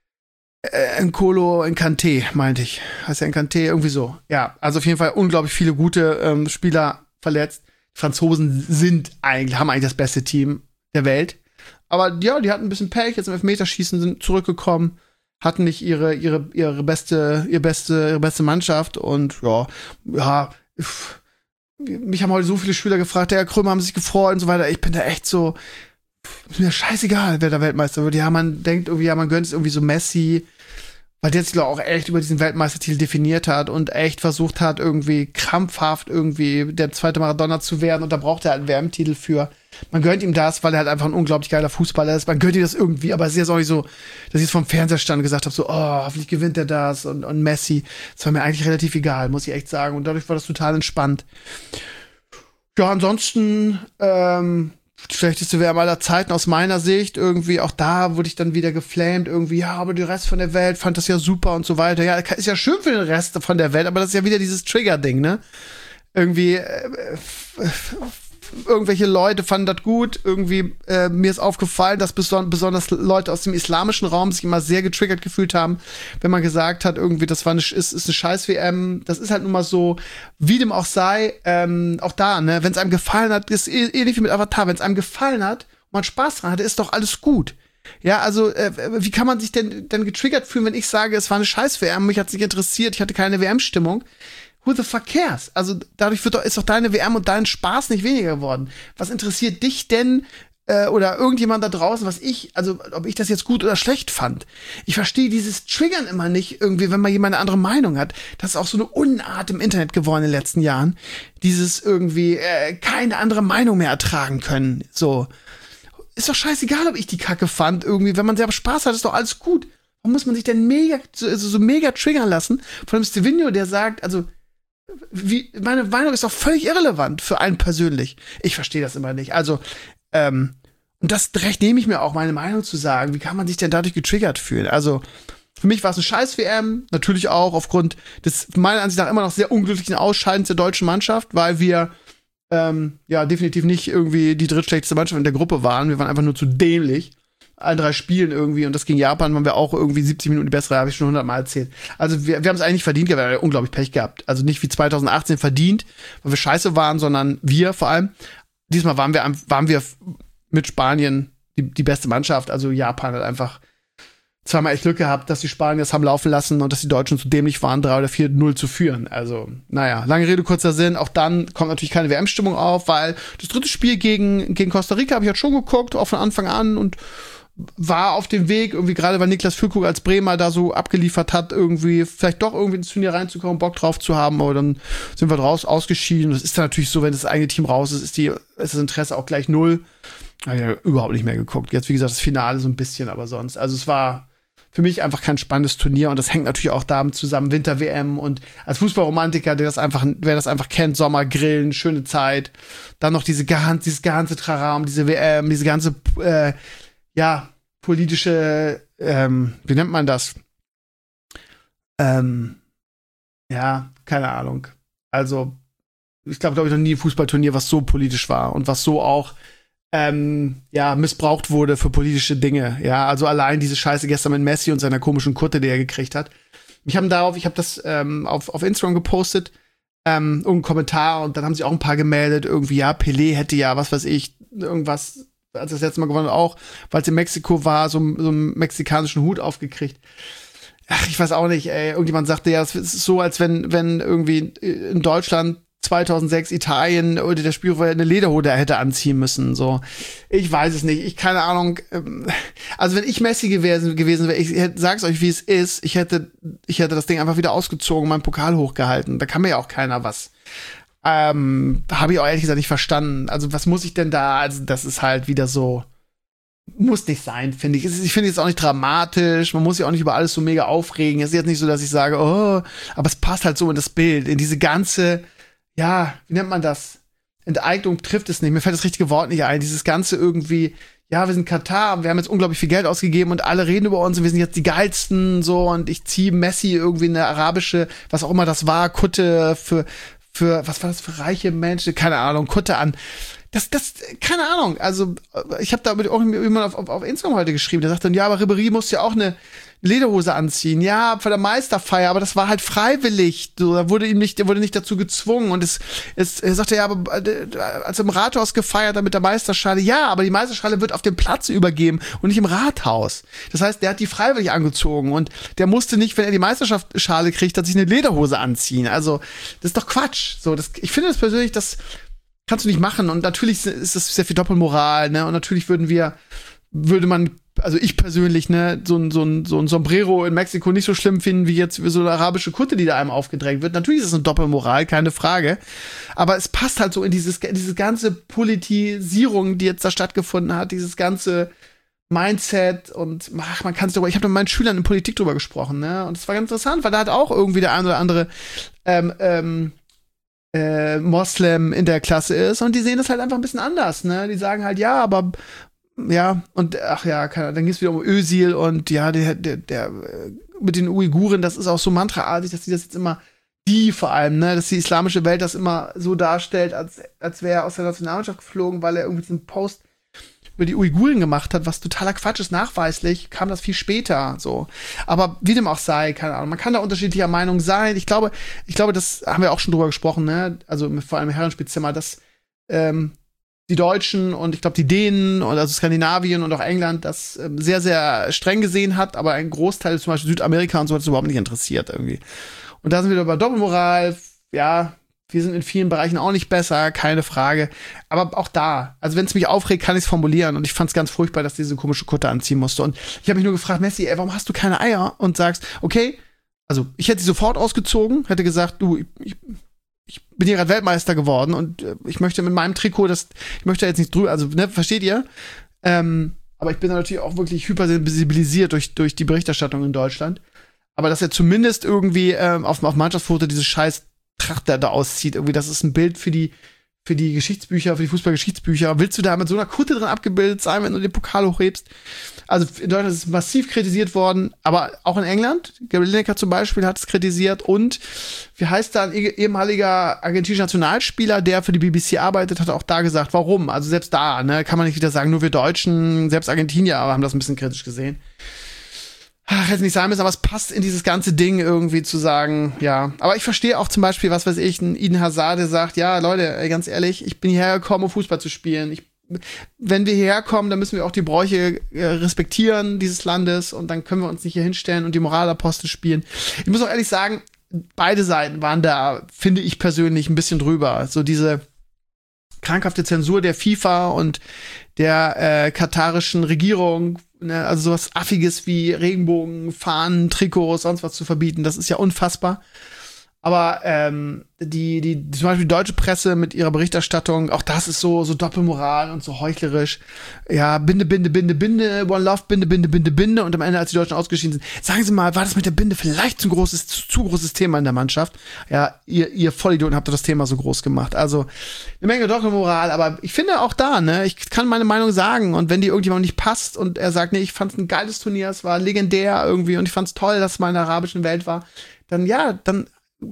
Äh, N'Golo Kanté, meinte ich. Heißt ja Kanté, irgendwie so. Ja, also auf jeden Fall unglaublich viele gute ähm, Spieler verletzt. Die Franzosen sind eigentlich, haben eigentlich das beste Team der Welt. Aber ja, die hatten ein bisschen Pech, jetzt im Elfmeterschießen sind zurückgekommen, hatten nicht ihre, ihre, ihre beste, ihre beste, ihre beste Mannschaft und ja, ja, pff. Mich haben heute so viele Schüler gefragt, der Herr Krömer haben sich gefreut und so weiter. Ich bin da echt so, ist mir scheißegal, wer der Weltmeister wird. Ja, man denkt irgendwie, ja, man gönnt es irgendwie so Messi, weil der sich, glaube ich, auch echt über diesen Weltmeistertitel definiert hat und echt versucht hat, irgendwie krampfhaft irgendwie der zweite Maradona zu werden. Und da braucht er halt einen W M-Titel für. Man gönnt ihm das, weil er halt einfach ein unglaublich geiler Fußballer ist. Man gönnt ihm das irgendwie, aber es ist jetzt auch nicht so, dass ich jetzt vom Fernseher stand und gesagt habe, so, oh, hoffentlich gewinnt er das und, und Messi. Das war mir eigentlich relativ egal, muss ich echt sagen. Und dadurch war das total entspannt. Ja, ansonsten, ähm, schlechteste W M aller Zeiten aus meiner Sicht. Irgendwie, auch da wurde ich dann wieder geflamed. Irgendwie, ja, aber der Rest von der Welt fand das ja super und so weiter. Ja, ist ja schön für den Rest von der Welt, aber das ist ja wieder dieses Trigger-Ding, ne? Irgendwie, äh, irgendwelche Leute fanden das gut. Irgendwie, äh, mir ist aufgefallen, dass beson- besonders Leute aus dem islamischen Raum sich immer sehr getriggert gefühlt haben, wenn man gesagt hat, irgendwie, das war eine, ist, ist eine Scheiß-W M. Das ist halt nun mal so, wie dem auch sei, ähm, auch da, ne, wenn es einem gefallen hat, ist ähnlich wie mit Avatar, wenn es einem gefallen hat und man Spaß dran hatte, ist doch alles gut. Ja, also, äh, wie kann man sich denn dann getriggert fühlen, wenn ich sage, es war eine Scheiß-W M, mich hat's nicht interessiert, ich hatte keine W M-Stimmung? Who the fuck cares? Also dadurch wird doch, ist doch deine W M und dein Spaß nicht weniger geworden. Was interessiert dich denn äh, oder irgendjemand da draußen, was ich, also ob ich das jetzt gut oder schlecht fand? Ich verstehe dieses Triggern immer nicht irgendwie, wenn mal jemand eine andere Meinung hat. Das ist auch so eine Unart im Internet geworden in den letzten Jahren. Dieses irgendwie äh, keine andere Meinung mehr ertragen können. So. Ist doch scheißegal, ob ich die Kacke fand. Irgendwie, wenn man selber Spaß hat, ist doch alles gut. Warum muss man sich denn mega, so, so mega triggern lassen von einem Stevenio, der sagt, also wie, meine Meinung ist doch völlig irrelevant für einen persönlich. Ich verstehe das immer nicht. Also, ähm, und das Recht nehme ich mir auch, meine Meinung zu sagen. Wie kann man sich denn dadurch getriggert fühlen? Also, für mich war es eine Scheiß-W M, natürlich auch aufgrund des meiner Ansicht nach immer noch sehr unglücklichen Ausscheidens der deutschen Mannschaft, weil wir ähm, ja definitiv nicht irgendwie die drittschlechteste Mannschaft in der Gruppe waren. Wir waren einfach nur zu dämlich. Allen drei Spielen irgendwie, und das gegen Japan waren wir auch irgendwie siebzig Minuten die bessere, habe ich schon hundertmal erzählt. Also wir, wir haben es eigentlich verdient gehabt, wir haben unglaublich Pech gehabt. Also nicht wie zwanzig achtzehn verdient, weil wir scheiße waren, sondern wir vor allem. Diesmal waren wir, waren wir mit Spanien die, die beste Mannschaft. Also Japan hat einfach zweimal echt Glück gehabt, dass die Spanier es haben laufen lassen und dass die Deutschen zu dämlich waren, drei oder vier null zu führen. Also, naja, lange Rede, kurzer Sinn. Auch dann kommt natürlich keine W M-Stimmung auf, weil das dritte Spiel gegen, gegen Costa Rica habe ich halt schon geguckt, auch von Anfang an, und war auf dem Weg, irgendwie gerade weil Niklas Füllkrug als Bremer da so abgeliefert hat, irgendwie vielleicht doch irgendwie ins Turnier reinzukommen, Bock drauf zu haben, aber dann sind wir draus ausgeschieden. Das ist dann natürlich so, wenn das eigene Team raus ist, ist, die, ist das Interesse auch gleich null. Habe ich ja überhaupt nicht mehr geguckt. Jetzt, wie gesagt, das Finale so ein bisschen, aber sonst. Also es war für mich einfach kein spannendes Turnier, und das hängt natürlich auch damit zusammen, Winter-W M, und als Fußballromantiker, der das einfach, wer das einfach kennt, Sommer, Grillen, schöne Zeit, dann noch diese ganze, dieses ganze Traram, diese W M, diese ganze, äh, ja, politische, ähm, wie nennt man das? Ähm, ja, keine Ahnung. Also, ich glaube, glaube ich, noch nie ein Fußballturnier, was so politisch war und was so auch Ähm, ja, missbraucht wurde für politische Dinge. Ja, also allein diese Scheiße gestern mit Messi und seiner komischen Kutte, die er gekriegt hat. Ich habe darauf, ich habe das ähm, auf, auf Instagram gepostet, ähm, irgendeinen Kommentar, und dann haben sich auch ein paar gemeldet, irgendwie, ja, Pelé hätte ja, was weiß ich, irgendwas, als das letzte Mal gewonnen hat, auch, weil es in Mexiko war, so, so einen mexikanischen Hut aufgekriegt. Ach, ich weiß auch nicht, ey. Irgendjemand sagte, ja, es ist so, als wenn, wenn irgendwie in Deutschland zweitausendsechs Italien oder der Spieler eine Lederhose hätte anziehen müssen, so. Ich weiß es nicht, ich keine Ahnung. Also wenn ich Messi gewesen, gewesen wäre, ich hätte, sag's euch, wie es ist, ich hätte, ich hätte das Ding einfach wieder ausgezogen, meinen Pokal hochgehalten. Da kann mir ja auch keiner was. Ähm, habe ich auch ehrlich gesagt nicht verstanden. Also was muss ich denn da, also das ist halt wieder so, muss nicht sein, finde ich. Ich finde es auch nicht dramatisch, man muss sich auch nicht über alles so mega aufregen. Es ist jetzt nicht so, dass ich sage, oh, aber es passt halt so in das Bild, in diese ganze, ja, wie nennt man das? Enteignung trifft es nicht. Mir fällt das richtige Wort nicht ein. Dieses Ganze irgendwie, ja, wir sind Katar, wir haben jetzt unglaublich viel Geld ausgegeben und alle reden über uns und wir sind jetzt die geilsten, so, und ich ziehe Messi irgendwie eine arabische, was auch immer das war, Kutte für, für, was war das für reiche Menschen? Keine Ahnung, Kutte an. Das, das, keine Ahnung. Also, ich habe da auch jemand auf, auf Instagram heute geschrieben, der sagt dann, ja, aber Ribéry muss ja auch eine Lederhose anziehen. Ja, für der Meisterfeier, aber das war halt freiwillig. So, da wurde ihm nicht, er wurde nicht dazu gezwungen. Und es, es, er sagte, ja, aber als er im Rathaus gefeiert hat mit der Meisterschale, ja, aber die Meisterschale wird auf dem Platz übergeben und nicht im Rathaus. Das heißt, der hat die freiwillig angezogen und der musste nicht, wenn er die Meisterschale kriegt, hat sich eine Lederhose anziehen. Also, das ist doch Quatsch. So, das, ich finde das persönlich, das kannst du nicht machen. Und natürlich ist das sehr viel Doppelmoral, ne? Und natürlich würden wir, würde man, also ich persönlich, ne, so ein, so ein, so ein Sombrero in Mexiko nicht so schlimm finden, wie jetzt so eine arabische Kutte, die da einem aufgedrängt wird. Natürlich ist es eine Doppelmoral, keine Frage. Aber es passt halt so in dieses, diese ganze Politisierung, die jetzt da stattgefunden hat, dieses ganze Mindset, und ach, man kann es darüber, ich habe mit meinen Schülern in Politik drüber gesprochen, ne? Und es war ganz interessant, weil da hat auch irgendwie der ein oder andere ähm, ähm, äh, Moslem in der Klasse ist, und die sehen das halt einfach ein bisschen anders, ne? Die sagen halt, ja, aber ja, und ach ja, kann, dann geht's wieder um Özil und ja, der, der, der mit den Uiguren, das ist auch so mantraartig, dass die das jetzt immer, die vor allem, ne, dass die islamische Welt das immer so darstellt, als, als wäre er aus der Nationalmannschaft geflogen, weil er irgendwie diesen Post über die Uiguren gemacht hat, was totaler Quatsch ist. Nachweislich kam das viel später, so. Aber wie dem auch sei, keine Ahnung, man kann da unterschiedlicher Meinung sein. Ich glaube, ich glaube, das haben wir auch schon drüber gesprochen, ne, also vor allem im Herrenspielzimmer, dass ähm, die Deutschen und ich glaube die Dänen und also Skandinavien und auch England das ähm, sehr, sehr streng gesehen hat, aber ein Großteil, zum Beispiel Südamerika und so, hat es überhaupt nicht interessiert irgendwie. Und da sind wir wieder bei Doppelmoral. Ja, wir sind in vielen Bereichen auch nicht besser, keine Frage. Aber auch da, also wenn es mich aufregt, kann ich es formulieren. Und ich fand es ganz furchtbar, dass diese komische Kutte anziehen musste. Und ich habe mich nur gefragt, Messi, ey, warum hast du keine Eier? Und sagst, okay, also ich hätte sie sofort ausgezogen, hätte gesagt, du, ich, ich ich bin hier gerade Weltmeister geworden und äh, ich möchte mit meinem Trikot, das, ich möchte jetzt nicht drüber, also, ne, versteht ihr? Ähm, aber ich bin natürlich auch wirklich hypersensibilisiert durch, durch die Berichterstattung in Deutschland. Aber dass er zumindest irgendwie ähm, auf, auf Mannschaftsfoto dieses scheiß Tracht der da auszieht. Irgendwie, das ist ein Bild für die, für die Geschichtsbücher, für die Fußballgeschichtsbücher. Willst du da mit so einer Kutte drin abgebildet sein, wenn du den Pokal hochhebst? Also in Deutschland ist es massiv kritisiert worden, aber auch in England. Gary Lineker zum Beispiel hat es kritisiert. Und wie heißt da ein ehemaliger argentinischer Nationalspieler, der für die B B C arbeitet, hat auch da gesagt, warum? Also selbst da, ne, kann man nicht wieder sagen, nur wir Deutschen, selbst Argentinier haben das ein bisschen kritisch gesehen. Ach, hätte nicht sein müssen, aber es passt in dieses ganze Ding irgendwie zu sagen, ja. Aber ich verstehe auch zum Beispiel, was weiß ich, ein Eden Hazard, der sagt, ja, Leute, ey, ganz ehrlich, ich bin hierher gekommen, um Fußball zu spielen. Ich, wenn wir hierher kommen, dann müssen wir auch die Bräuche äh, respektieren dieses Landes und dann können wir uns nicht hier hinstellen und die Moralapostel spielen. Ich muss auch ehrlich sagen, beide Seiten waren da, finde ich persönlich, ein bisschen drüber. So diese krankhafte Zensur der FIFA und der äh, katarischen Regierung, ne, also sowas Affiges wie Regenbogen, Fahnen, Trikots, sonst was zu verbieten, das ist ja unfassbar. Aber ähm, die, die, zum Beispiel die deutsche Presse mit ihrer Berichterstattung, auch das ist so, so Doppelmoral und so heuchlerisch. Ja, Binde, Binde, Binde, Binde, One Love, Binde, Binde, Binde, Binde. Und am Ende, als die Deutschen ausgeschieden sind, sagen Sie mal, war das mit der Binde vielleicht zu großes, zu, zu großes Thema in der Mannschaft? Ja, ihr, ihr Vollidioten habt das Thema so groß gemacht. Also, eine Menge Doppelmoral, aber ich finde auch da, ne, ich kann meine Meinung sagen. Und wenn die irgendjemand nicht passt und er sagt, nee, ich fand's ein geiles Turnier, es war legendär irgendwie und ich fand's toll, dass es mal in der arabischen Welt war, dann ja, dann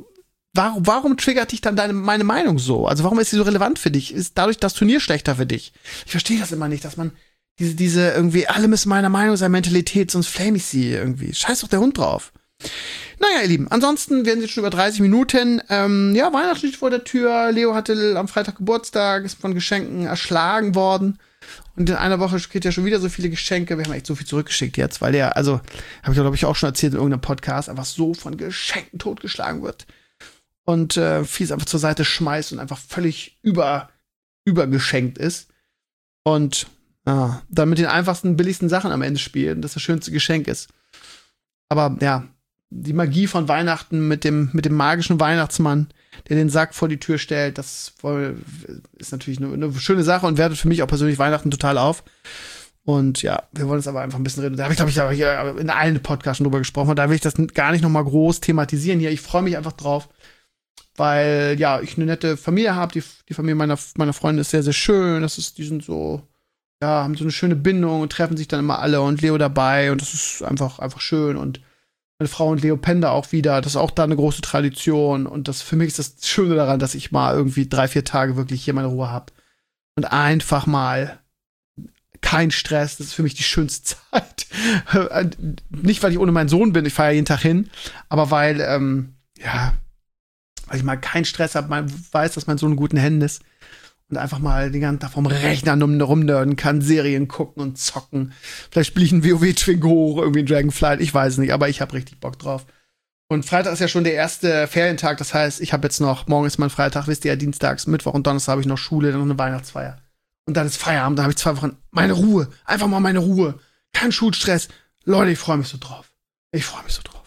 Warum, warum triggert dich dann deine, meine Meinung so? Also warum ist sie so relevant für dich? Ist dadurch das Turnier schlechter für dich? Ich verstehe das immer nicht, dass man diese, diese irgendwie, alle müssen meiner Meinung sein, Mentalität, sonst flame ich sie irgendwie. Scheiß doch der Hund drauf. Naja, ihr Lieben, ansonsten werden jetzt schon über dreißig Minuten. Ähm, ja, Weihnachten steht vor der Tür. Leo hatte am Freitag Geburtstag, ist von Geschenken erschlagen worden. Und in einer Woche kriegt er schon wieder so viele Geschenke. Wir haben echt so viel zurückgeschickt jetzt, weil der, also, habe ich glaube ich auch schon erzählt in irgendeinem Podcast, einfach so von Geschenken totgeschlagen wird. Und äh, Fies einfach zur Seite schmeißt und einfach völlig über, übergeschenkt ist. Und ja, dann mit den einfachsten, billigsten Sachen am Ende spielt und das das schönste Geschenk ist. Aber ja, die Magie von Weihnachten mit dem, mit dem magischen Weihnachtsmann, der den Sack vor die Tür stellt, das voll, ist natürlich eine, eine schöne Sache und wertet für mich auch persönlich Weihnachten total auf. Und ja, wir wollen es aber einfach ein bisschen reden. Da habe ich, glaube ich, aber hier in allen Podcasts schon drüber gesprochen. Da will ich das gar nicht noch mal groß thematisieren hier. Ich freue mich einfach drauf. Weil, ja, ich eine nette Familie habe. Die, die Familie meiner, meiner Freunde ist sehr, sehr schön. Das ist, die sind so, ja, haben so eine schöne Bindung und treffen sich dann immer alle und Leo dabei. Und das ist einfach, einfach schön. Und meine Frau und Leo pennen da auch wieder. Das ist auch da eine große Tradition. Und das für mich ist das Schöne daran, dass ich mal irgendwie drei, vier Tage wirklich hier meine Ruhe habe. Und einfach mal kein Stress. Das ist für mich die schönste Zeit. Nicht, weil ich ohne meinen Sohn bin. Ich fahre ja jeden Tag hin. Aber weil, ähm, ja, weil ich mal keinen Stress habe, man weiß, dass mein Sohn in guten Händen ist und einfach mal den ganzen Tag vom Rechner rumnörden kann, Serien gucken und zocken. Vielleicht spiele ich ein WoW Twingo hoch, irgendwie ein Dragonflight, ich weiß nicht, aber ich habe richtig Bock drauf. Und Freitag ist ja schon der erste Ferientag, das heißt, ich habe jetzt noch, morgen ist mein Freitag, wisst ihr ja, dienstags, Mittwoch und Donnerstag habe ich noch Schule, dann noch eine Weihnachtsfeier. Und dann ist Feierabend, dann habe ich zwei Wochen meine Ruhe, einfach mal meine Ruhe. Kein Schulstress. Leute, ich freue mich so drauf. Ich freue mich so drauf.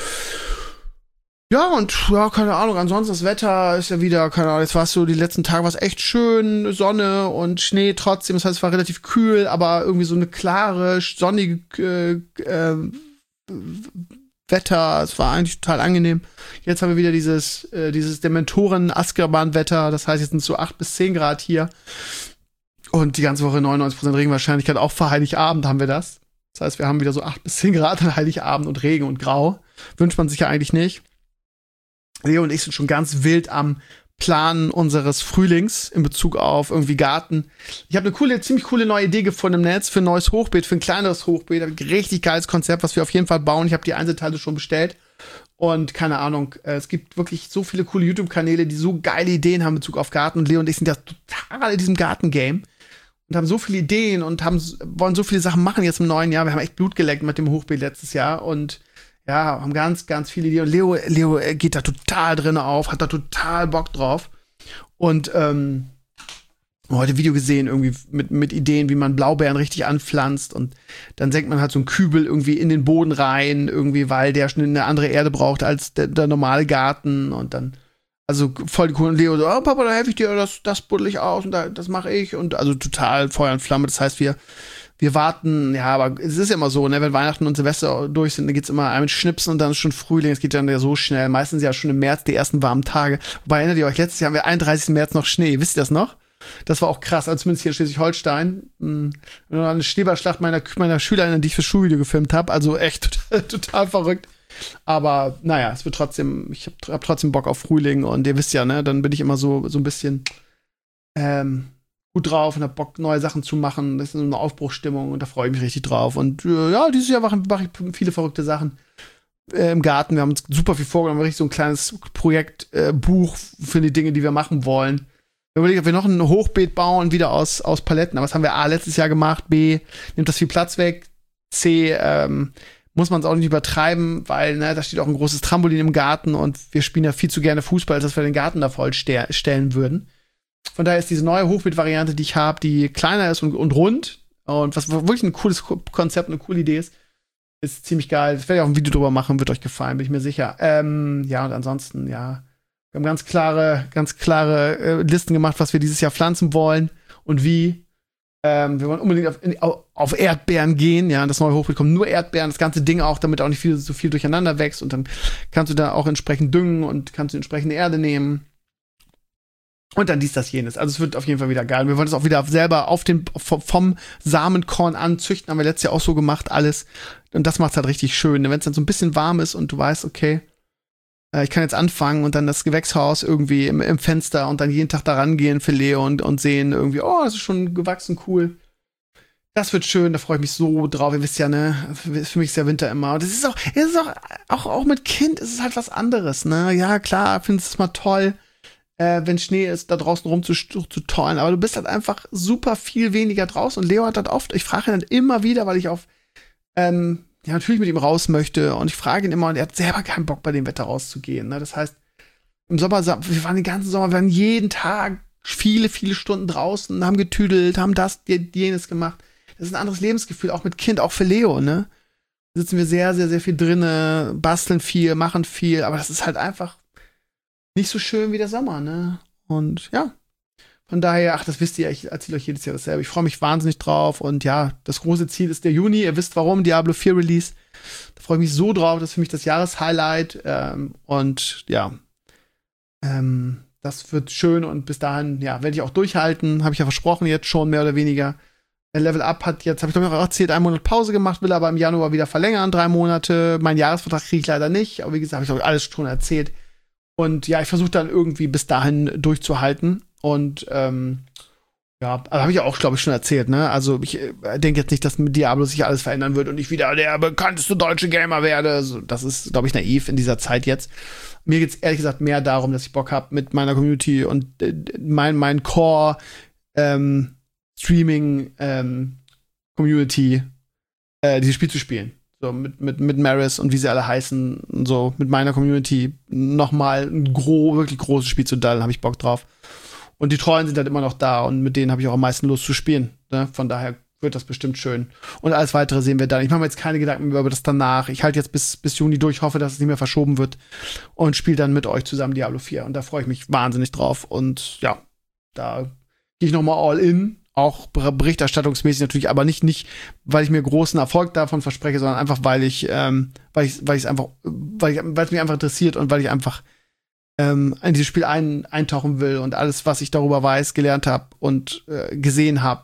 Ja, und ja, keine Ahnung, ansonsten das Wetter ist ja wieder, keine Ahnung, jetzt war es so, die letzten Tage war es echt schön, Sonne und Schnee trotzdem, das heißt, es war relativ kühl, aber irgendwie so eine klare, sonnige äh, äh, Wetter, es war eigentlich total angenehm. Jetzt haben wir wieder dieses, äh, dieses Dementoren-Azkaban-Wetter, das heißt, jetzt sind es so acht bis zehn Grad hier und die ganze Woche neunundneunzig Prozent Regenwahrscheinlichkeit, auch für Heiligabend haben wir das. Das heißt, wir haben wieder so acht bis zehn Grad an Heiligabend und Regen und Grau. Wünscht man sich ja eigentlich nicht. Leo und ich sind schon ganz wild am Planen unseres Frühlings in Bezug auf irgendwie Garten. Ich habe eine coole, ziemlich coole neue Idee gefunden im Netz für ein neues Hochbeet, für ein kleineres Hochbeet. Ein richtig geiles Konzept, was wir auf jeden Fall bauen. Ich habe die Einzelteile schon bestellt. Und keine Ahnung, es gibt wirklich so viele coole YouTube-Kanäle, die so geile Ideen haben in Bezug auf Garten. Und Leo und ich sind ja total in diesem Garten-Game. Und haben so viele Ideen und haben, wollen so viele Sachen machen jetzt im neuen Jahr. Wir haben echt Blut geleckt mit dem Hochbeet letztes Jahr. Und ja, haben ganz, ganz viele Ideen. Und Leo, Leo geht da total drin auf, hat da total Bock drauf. Und ähm, heute ein Video gesehen, irgendwie mit, mit Ideen, wie man Blaubeeren richtig anpflanzt. Und dann senkt man halt so einen Kübel irgendwie in den Boden rein, irgendwie, weil der schon eine andere Erde braucht als der, der normale Garten. Und dann, Also voll die coolen Leo so, oh Papa, da helfe ich dir, das, das buddel ich aus und da, das mache ich. Und also total Feuer und Flamme. Das heißt, wir, wir warten, ja, aber es ist ja immer so, ne, wenn Weihnachten und Silvester durch sind, dann geht's immer einmal Schnipsen und dann ist schon Frühling. Es geht dann ja so schnell. Meistens ja schon im März die ersten warmen Tage. Wobei, erinnert ihr euch, letztes Jahr haben wir einunddreißigsten März noch Schnee. Wisst ihr das noch? Das war auch krass, also zumindest hier in Schleswig-Holstein. Eine Schneeballschlacht meiner, meiner Schülerinnen, die ich fürs Schulvideo gefilmt habe. Also echt total, total verrückt. Aber naja, es wird trotzdem, ich habe hab trotzdem Bock auf Frühling. Und ihr wisst ja, ne, dann bin ich immer so, so ein bisschen ähm, gut drauf und hab Bock, neue Sachen zu machen. Das ist so eine Aufbruchsstimmung und da freue ich mich richtig drauf. Und äh, ja, dieses Jahr mache mach ich viele verrückte Sachen äh, im Garten. Wir haben uns super viel vorgenommen, wir haben richtig so ein kleines Projektbuch äh, für die Dinge, die wir machen wollen. Wir überlegen, ob wir noch ein Hochbeet bauen, wieder aus, aus Paletten. Aber das haben wir A, letztes Jahr gemacht. B, nimmt das viel Platz weg. C, ähm, muss man es auch nicht übertreiben, weil, ne, da steht auch ein großes Trampolin im Garten und wir spielen ja viel zu gerne Fußball, als dass wir den Garten da voll ste- stellen würden. Von daher ist diese neue Hochbeet-Variante, die ich habe, die kleiner ist und, und rund und was wirklich ein cooles Konzept, eine coole Idee ist, ist ziemlich geil. Ich werde ja auch ein Video drüber machen, wird euch gefallen, bin ich mir sicher. Ähm, ja, und ansonsten, ja, wir haben ganz klare, ganz klare äh, Listen gemacht, was wir dieses Jahr pflanzen wollen und wie. Ähm, wir wollen unbedingt auf, in, auf Erdbeeren gehen, ja, das neue Hochbeet kommt nur Erdbeeren, das ganze Ding auch, damit auch nicht viel, so viel durcheinander wächst und dann kannst du da auch entsprechend düngen und kannst du entsprechende Erde nehmen. Und dann dies, das, jenes. Also es wird auf jeden Fall wieder geil. Wir wollen es auch wieder selber auf den, vom Samenkorn anzüchten, haben wir letztes Jahr auch so gemacht, alles. Und das macht's halt richtig schön. Wenn es dann so ein bisschen warm ist und du weißt, okay, ich kann jetzt anfangen und dann das Gewächshaus irgendwie im, im Fenster und dann jeden Tag da rangehen für Leo und, und sehen irgendwie, oh, das ist schon gewachsen, cool. Das wird schön, da freue ich mich so drauf. Ihr wisst ja, ne, für mich ist der Winter immer. Und das ist auch, es ist auch, auch, auch mit Kind ist es halt was anderes, ne. Ja, klar, findest es mal toll, äh, wenn Schnee ist, da draußen rum zu, zu tollen. Aber du bist halt einfach super viel weniger draußen. Und Leo hat das oft, ich frage ihn dann immer wieder, weil ich auf, ähm, ja, natürlich mit ihm raus möchte und ich frage ihn immer und er hat selber keinen Bock, bei dem Wetter rauszugehen. Ne? Das heißt, im Sommer, wir waren den ganzen Sommer, wir waren jeden Tag viele, viele Stunden draußen, haben getüdelt, haben das, jenes gemacht. Das ist ein anderes Lebensgefühl, auch mit Kind, auch für Leo, ne? Da sitzen wir sehr, sehr, sehr viel drinne, basteln viel, machen viel, aber das ist halt einfach nicht so schön wie der Sommer, ne? Und ja, von daher, ach, das wisst ihr, ich erzähle euch jedes Jahr dasselbe. Ich freue mich wahnsinnig drauf. Und ja, das große Ziel ist der Juni. Ihr wisst warum, Diablo vier Release. Da freue ich mich so drauf. Das ist für mich das Jahreshighlight. Ähm, und ja, ähm, das wird schön. Und bis dahin, ja, werde ich auch durchhalten. Habe ich ja versprochen jetzt schon, mehr oder weniger. Level Up hat jetzt, habe ich glaube ich auch erzählt, einen Monat Pause gemacht, will aber im Januar wieder verlängern, drei Monate. Mein Jahresvertrag kriege ich leider nicht. Aber wie gesagt, habe ich glaube ich alles schon erzählt. Und ja, ich versuche dann irgendwie bis dahin durchzuhalten. Und ähm, ja, aber habe ich ja auch, glaube ich, schon erzählt, ne? Also ich äh, denke jetzt nicht, dass mit Diablo sich alles verändern wird und ich wieder der bekannteste deutsche Gamer werde. So, das ist, glaube ich, naiv in dieser Zeit jetzt. Mir geht's ehrlich gesagt mehr darum, dass ich Bock habe mit meiner Community und äh, mein, mein Core ähm, Streaming ähm, Community äh, dieses Spiel zu spielen. So mit, mit, mit Maris und wie sie alle heißen und so mit meiner Community nochmal ein gro- wirklich großes Spiel zu dallen, habe ich Bock drauf. Und die Treuen sind halt immer noch da und mit denen habe ich auch am meisten Lust zu spielen. Ne? Von daher wird das bestimmt schön. Und alles Weitere sehen wir dann. Ich mache mir jetzt keine Gedanken mehr über das danach. Ich halte jetzt bis, bis Juni durch, hoffe, dass es nicht mehr verschoben wird und spiele dann mit euch zusammen Diablo vier. Und da freue ich mich wahnsinnig drauf. Und ja, da gehe ich nochmal all in. Auch berichterstattungsmäßig natürlich, aber nicht, nicht, weil ich mir großen Erfolg davon verspreche, sondern einfach, weil ich, ähm, weil ich, weil ich es einfach, weil ich, weil es mich einfach interessiert und weil ich einfach ähm, in dieses Spiel ein, eintauchen will und alles, was ich darüber weiß, gelernt habe und äh, gesehen habe,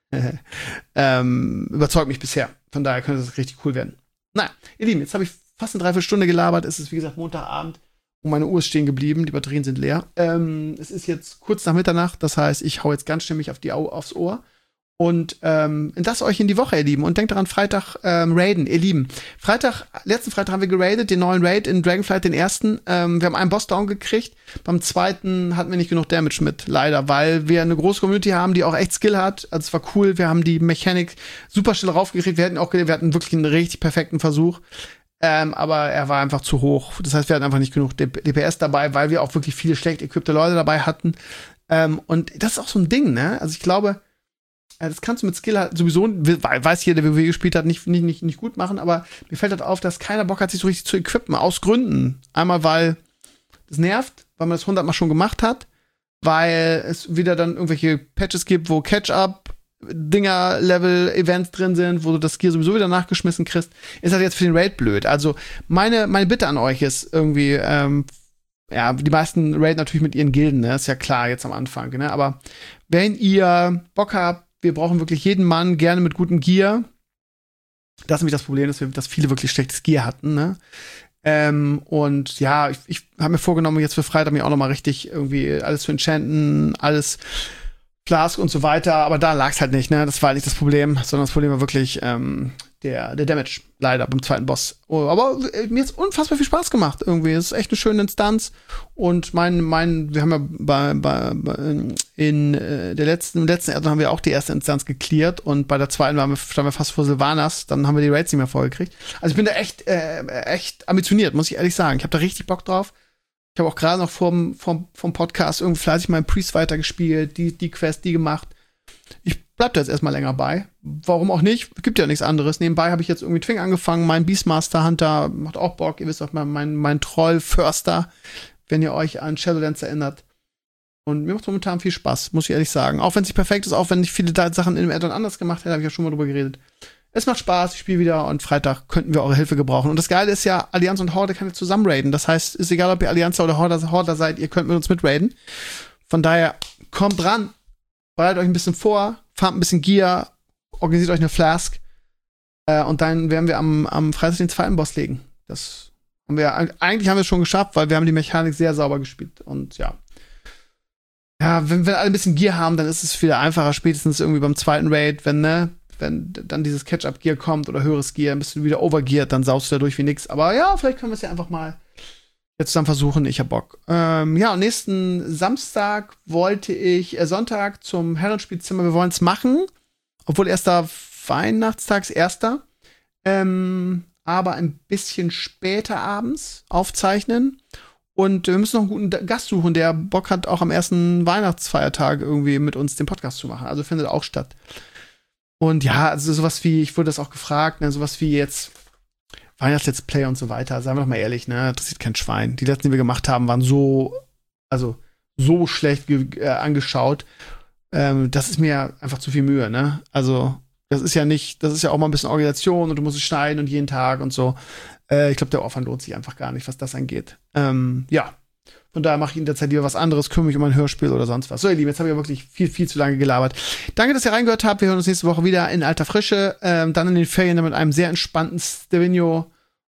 ähm, überzeugt mich bisher. Von daher könnte das richtig cool werden. Na, ihr Lieben, jetzt habe ich fast eine Dreiviertelstunde gelabert. Es ist, wie gesagt, Montagabend und meine Uhr ist stehen geblieben. Die Batterien sind leer. Ähm, es ist jetzt kurz nach Mitternacht. Das heißt, ich hau jetzt ganz stimmig auf die Au- aufs Ohr. Und ähm, entlasst euch in die Woche, ihr Lieben. Und denkt daran, Freitag ähm, raiden, ihr Lieben. Freitag, letzten Freitag haben wir geradet, den neuen Raid in Dragonflight, den ersten. Ähm, wir haben einen Boss down gekriegt. Beim zweiten hatten wir nicht genug Damage mit, leider, weil wir eine große Community haben, die auch echt Skill hat. Also es war cool, wir haben die Mechanik super schnell raufgekriegt. Wir hatten auch, wir hatten wirklich einen richtig perfekten Versuch. Ähm, aber er war einfach zu hoch. Das heißt, wir hatten einfach nicht genug D P S dabei, weil wir auch wirklich viele schlecht equipte Leute dabei hatten. Ähm, und das ist auch so ein Ding, ne? Also ich glaube, das kannst du mit Skill halt sowieso, weiß jeder, der W W E gespielt hat, nicht, nicht, nicht, nicht gut machen, aber mir fällt halt auf, dass keiner Bock hat, sich so richtig zu equippen, aus Gründen. Einmal, weil das nervt, weil man das hundertmal schon gemacht hat, weil es wieder dann irgendwelche Patches gibt, wo Catch-up-Dinger-Level-Events drin sind, wo du das Gear sowieso wieder nachgeschmissen kriegst, ist das jetzt für den Raid blöd. Also meine, meine Bitte an euch ist irgendwie, ähm, ja, die meisten raiden natürlich mit ihren Gilden, ne? Ist ja klar jetzt am Anfang, ne? Aber wenn ihr Bock habt, wir brauchen wirklich jeden Mann, gerne mit gutem Gear. Das ist nämlich das Problem, dass wir, dass viele wirklich schlechtes Gear hatten, ne? Ähm, und ja, ich, ich habe mir vorgenommen, jetzt für Freitag mir auch noch mal richtig irgendwie alles zu enchanten, alles Flask und so weiter, aber da lag's halt nicht, ne? Das war halt nicht das Problem, sondern das Problem war wirklich ähm, der, der Damage, leider, beim zweiten Boss. Oh, aber äh, mir hat's unfassbar viel Spaß gemacht, irgendwie. Es ist echt eine schöne Instanz. Und mein, mein, wir haben ja bei, bei, bei in äh, der letzten, im letzten Erdung haben wir auch die erste Instanz gecleart und bei der zweiten waren wir, standen wir fast vor Sylvanas, dann haben wir die Raids nicht mehr vollgekriegt. Also ich bin da echt, äh, echt ambitioniert, muss ich ehrlich sagen. Ich habe da richtig Bock drauf. Ich habe auch gerade noch vom, vom, vom Podcast irgendwie fleißig meinen Priest weitergespielt, die, die Quest, die gemacht. Ich bleib da jetzt erstmal länger bei. Warum auch nicht? Gibt ja nichts anderes. Nebenbei habe ich jetzt irgendwie Twing angefangen. Mein Beastmaster Hunter macht auch Bock. Ihr wisst auch, mein, mein, mein Troll Förster, wenn ihr euch an Shadowlands erinnert. Und mir macht momentan viel Spaß, muss ich ehrlich sagen. Auch wenn es nicht perfekt ist, auch wenn ich viele Sachen in dem Addon anders gemacht hätte, habe ich ja schon mal drüber geredet. Es macht Spaß, ich spiele wieder und Freitag könnten wir eure Hilfe gebrauchen. Und das Geile ist ja, Allianz und Horde kann jetzt zusammen raiden. Das heißt, ist egal, ob ihr Allianzer oder Horder, Horder seid, ihr könnt mit uns mit raiden. Von daher, kommt dran, bereitet euch ein bisschen vor, farmt ein bisschen Gear, organisiert euch eine Flask äh, und dann werden wir am, am Freitag den zweiten Boss legen. Das haben wir, eigentlich haben wir es schon geschafft, weil wir haben die Mechanik sehr sauber gespielt. Und ja. Ja, wenn wir alle ein bisschen Gear haben, dann ist es wieder einfacher, spätestens irgendwie beim zweiten Raid, wenn, ne, wenn dann dieses Catch-up-Gear kommt oder höheres Gear, ein bisschen wieder overgeared, dann saust du da durch wie nix. Aber ja, vielleicht können wir es ja einfach mal jetzt zusammen versuchen. Ich hab Bock. Ähm, ja, und nächsten Samstag wollte ich, äh, Sonntag zum Herrenspielzimmer, wir wollen es machen, obwohl erster Weihnachtstags, erster. Ähm, aber ein bisschen später abends aufzeichnen. Und wir müssen noch einen guten Gast suchen, der Bock hat, auch am ersten Weihnachtsfeiertag irgendwie mit uns den Podcast zu machen. Also findet auch statt. Und ja, also sowas wie, ich wurde das auch gefragt, ne, sowas wie jetzt Weihnachts-Let's Play und so weiter. Seien wir doch mal ehrlich, ne, das interessiert kein Schwein. Die letzten, die wir gemacht haben, waren so, also so schlecht ge- äh, angeschaut. Ähm, das ist mir einfach zu viel Mühe, ne? Also, das ist ja nicht, das ist ja auch mal ein bisschen Organisation und du musst es schneiden und jeden Tag und so. Äh, ich glaube, der Aufwand lohnt sich einfach gar nicht, was das angeht. Ähm, ja. Von daher mache ich in der Zeit lieber was anderes, kümmere mich um ein Hörspiel oder sonst was. So, ihr Lieben, jetzt habe ich ja wirklich viel, viel zu lange gelabert. Danke, dass ihr reingehört habt. Wir hören uns nächste Woche wieder in alter Frische. Ähm, dann in den Ferien mit einem sehr entspannten Stevino.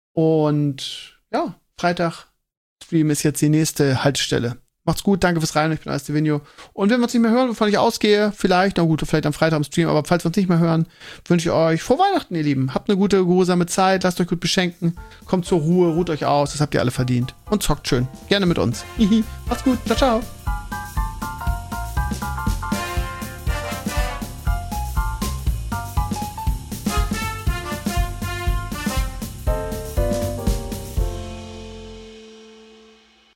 Und ja, Freitag Stream ist jetzt die nächste Haltestelle. Macht's gut, danke fürs Rein. Ich bin euer Stevino. Und wenn wir uns nicht mehr hören, wovon ich ausgehe, vielleicht, na gut, vielleicht am Freitag am Stream, aber falls wir uns nicht mehr hören, wünsche ich euch frohe Weihnachten, ihr Lieben. Habt eine gute, geruhsame Zeit, lasst euch gut beschenken, kommt zur Ruhe, ruht euch aus, das habt ihr alle verdient. Und zockt schön. Gerne mit uns. Macht's gut, ciao, ciao.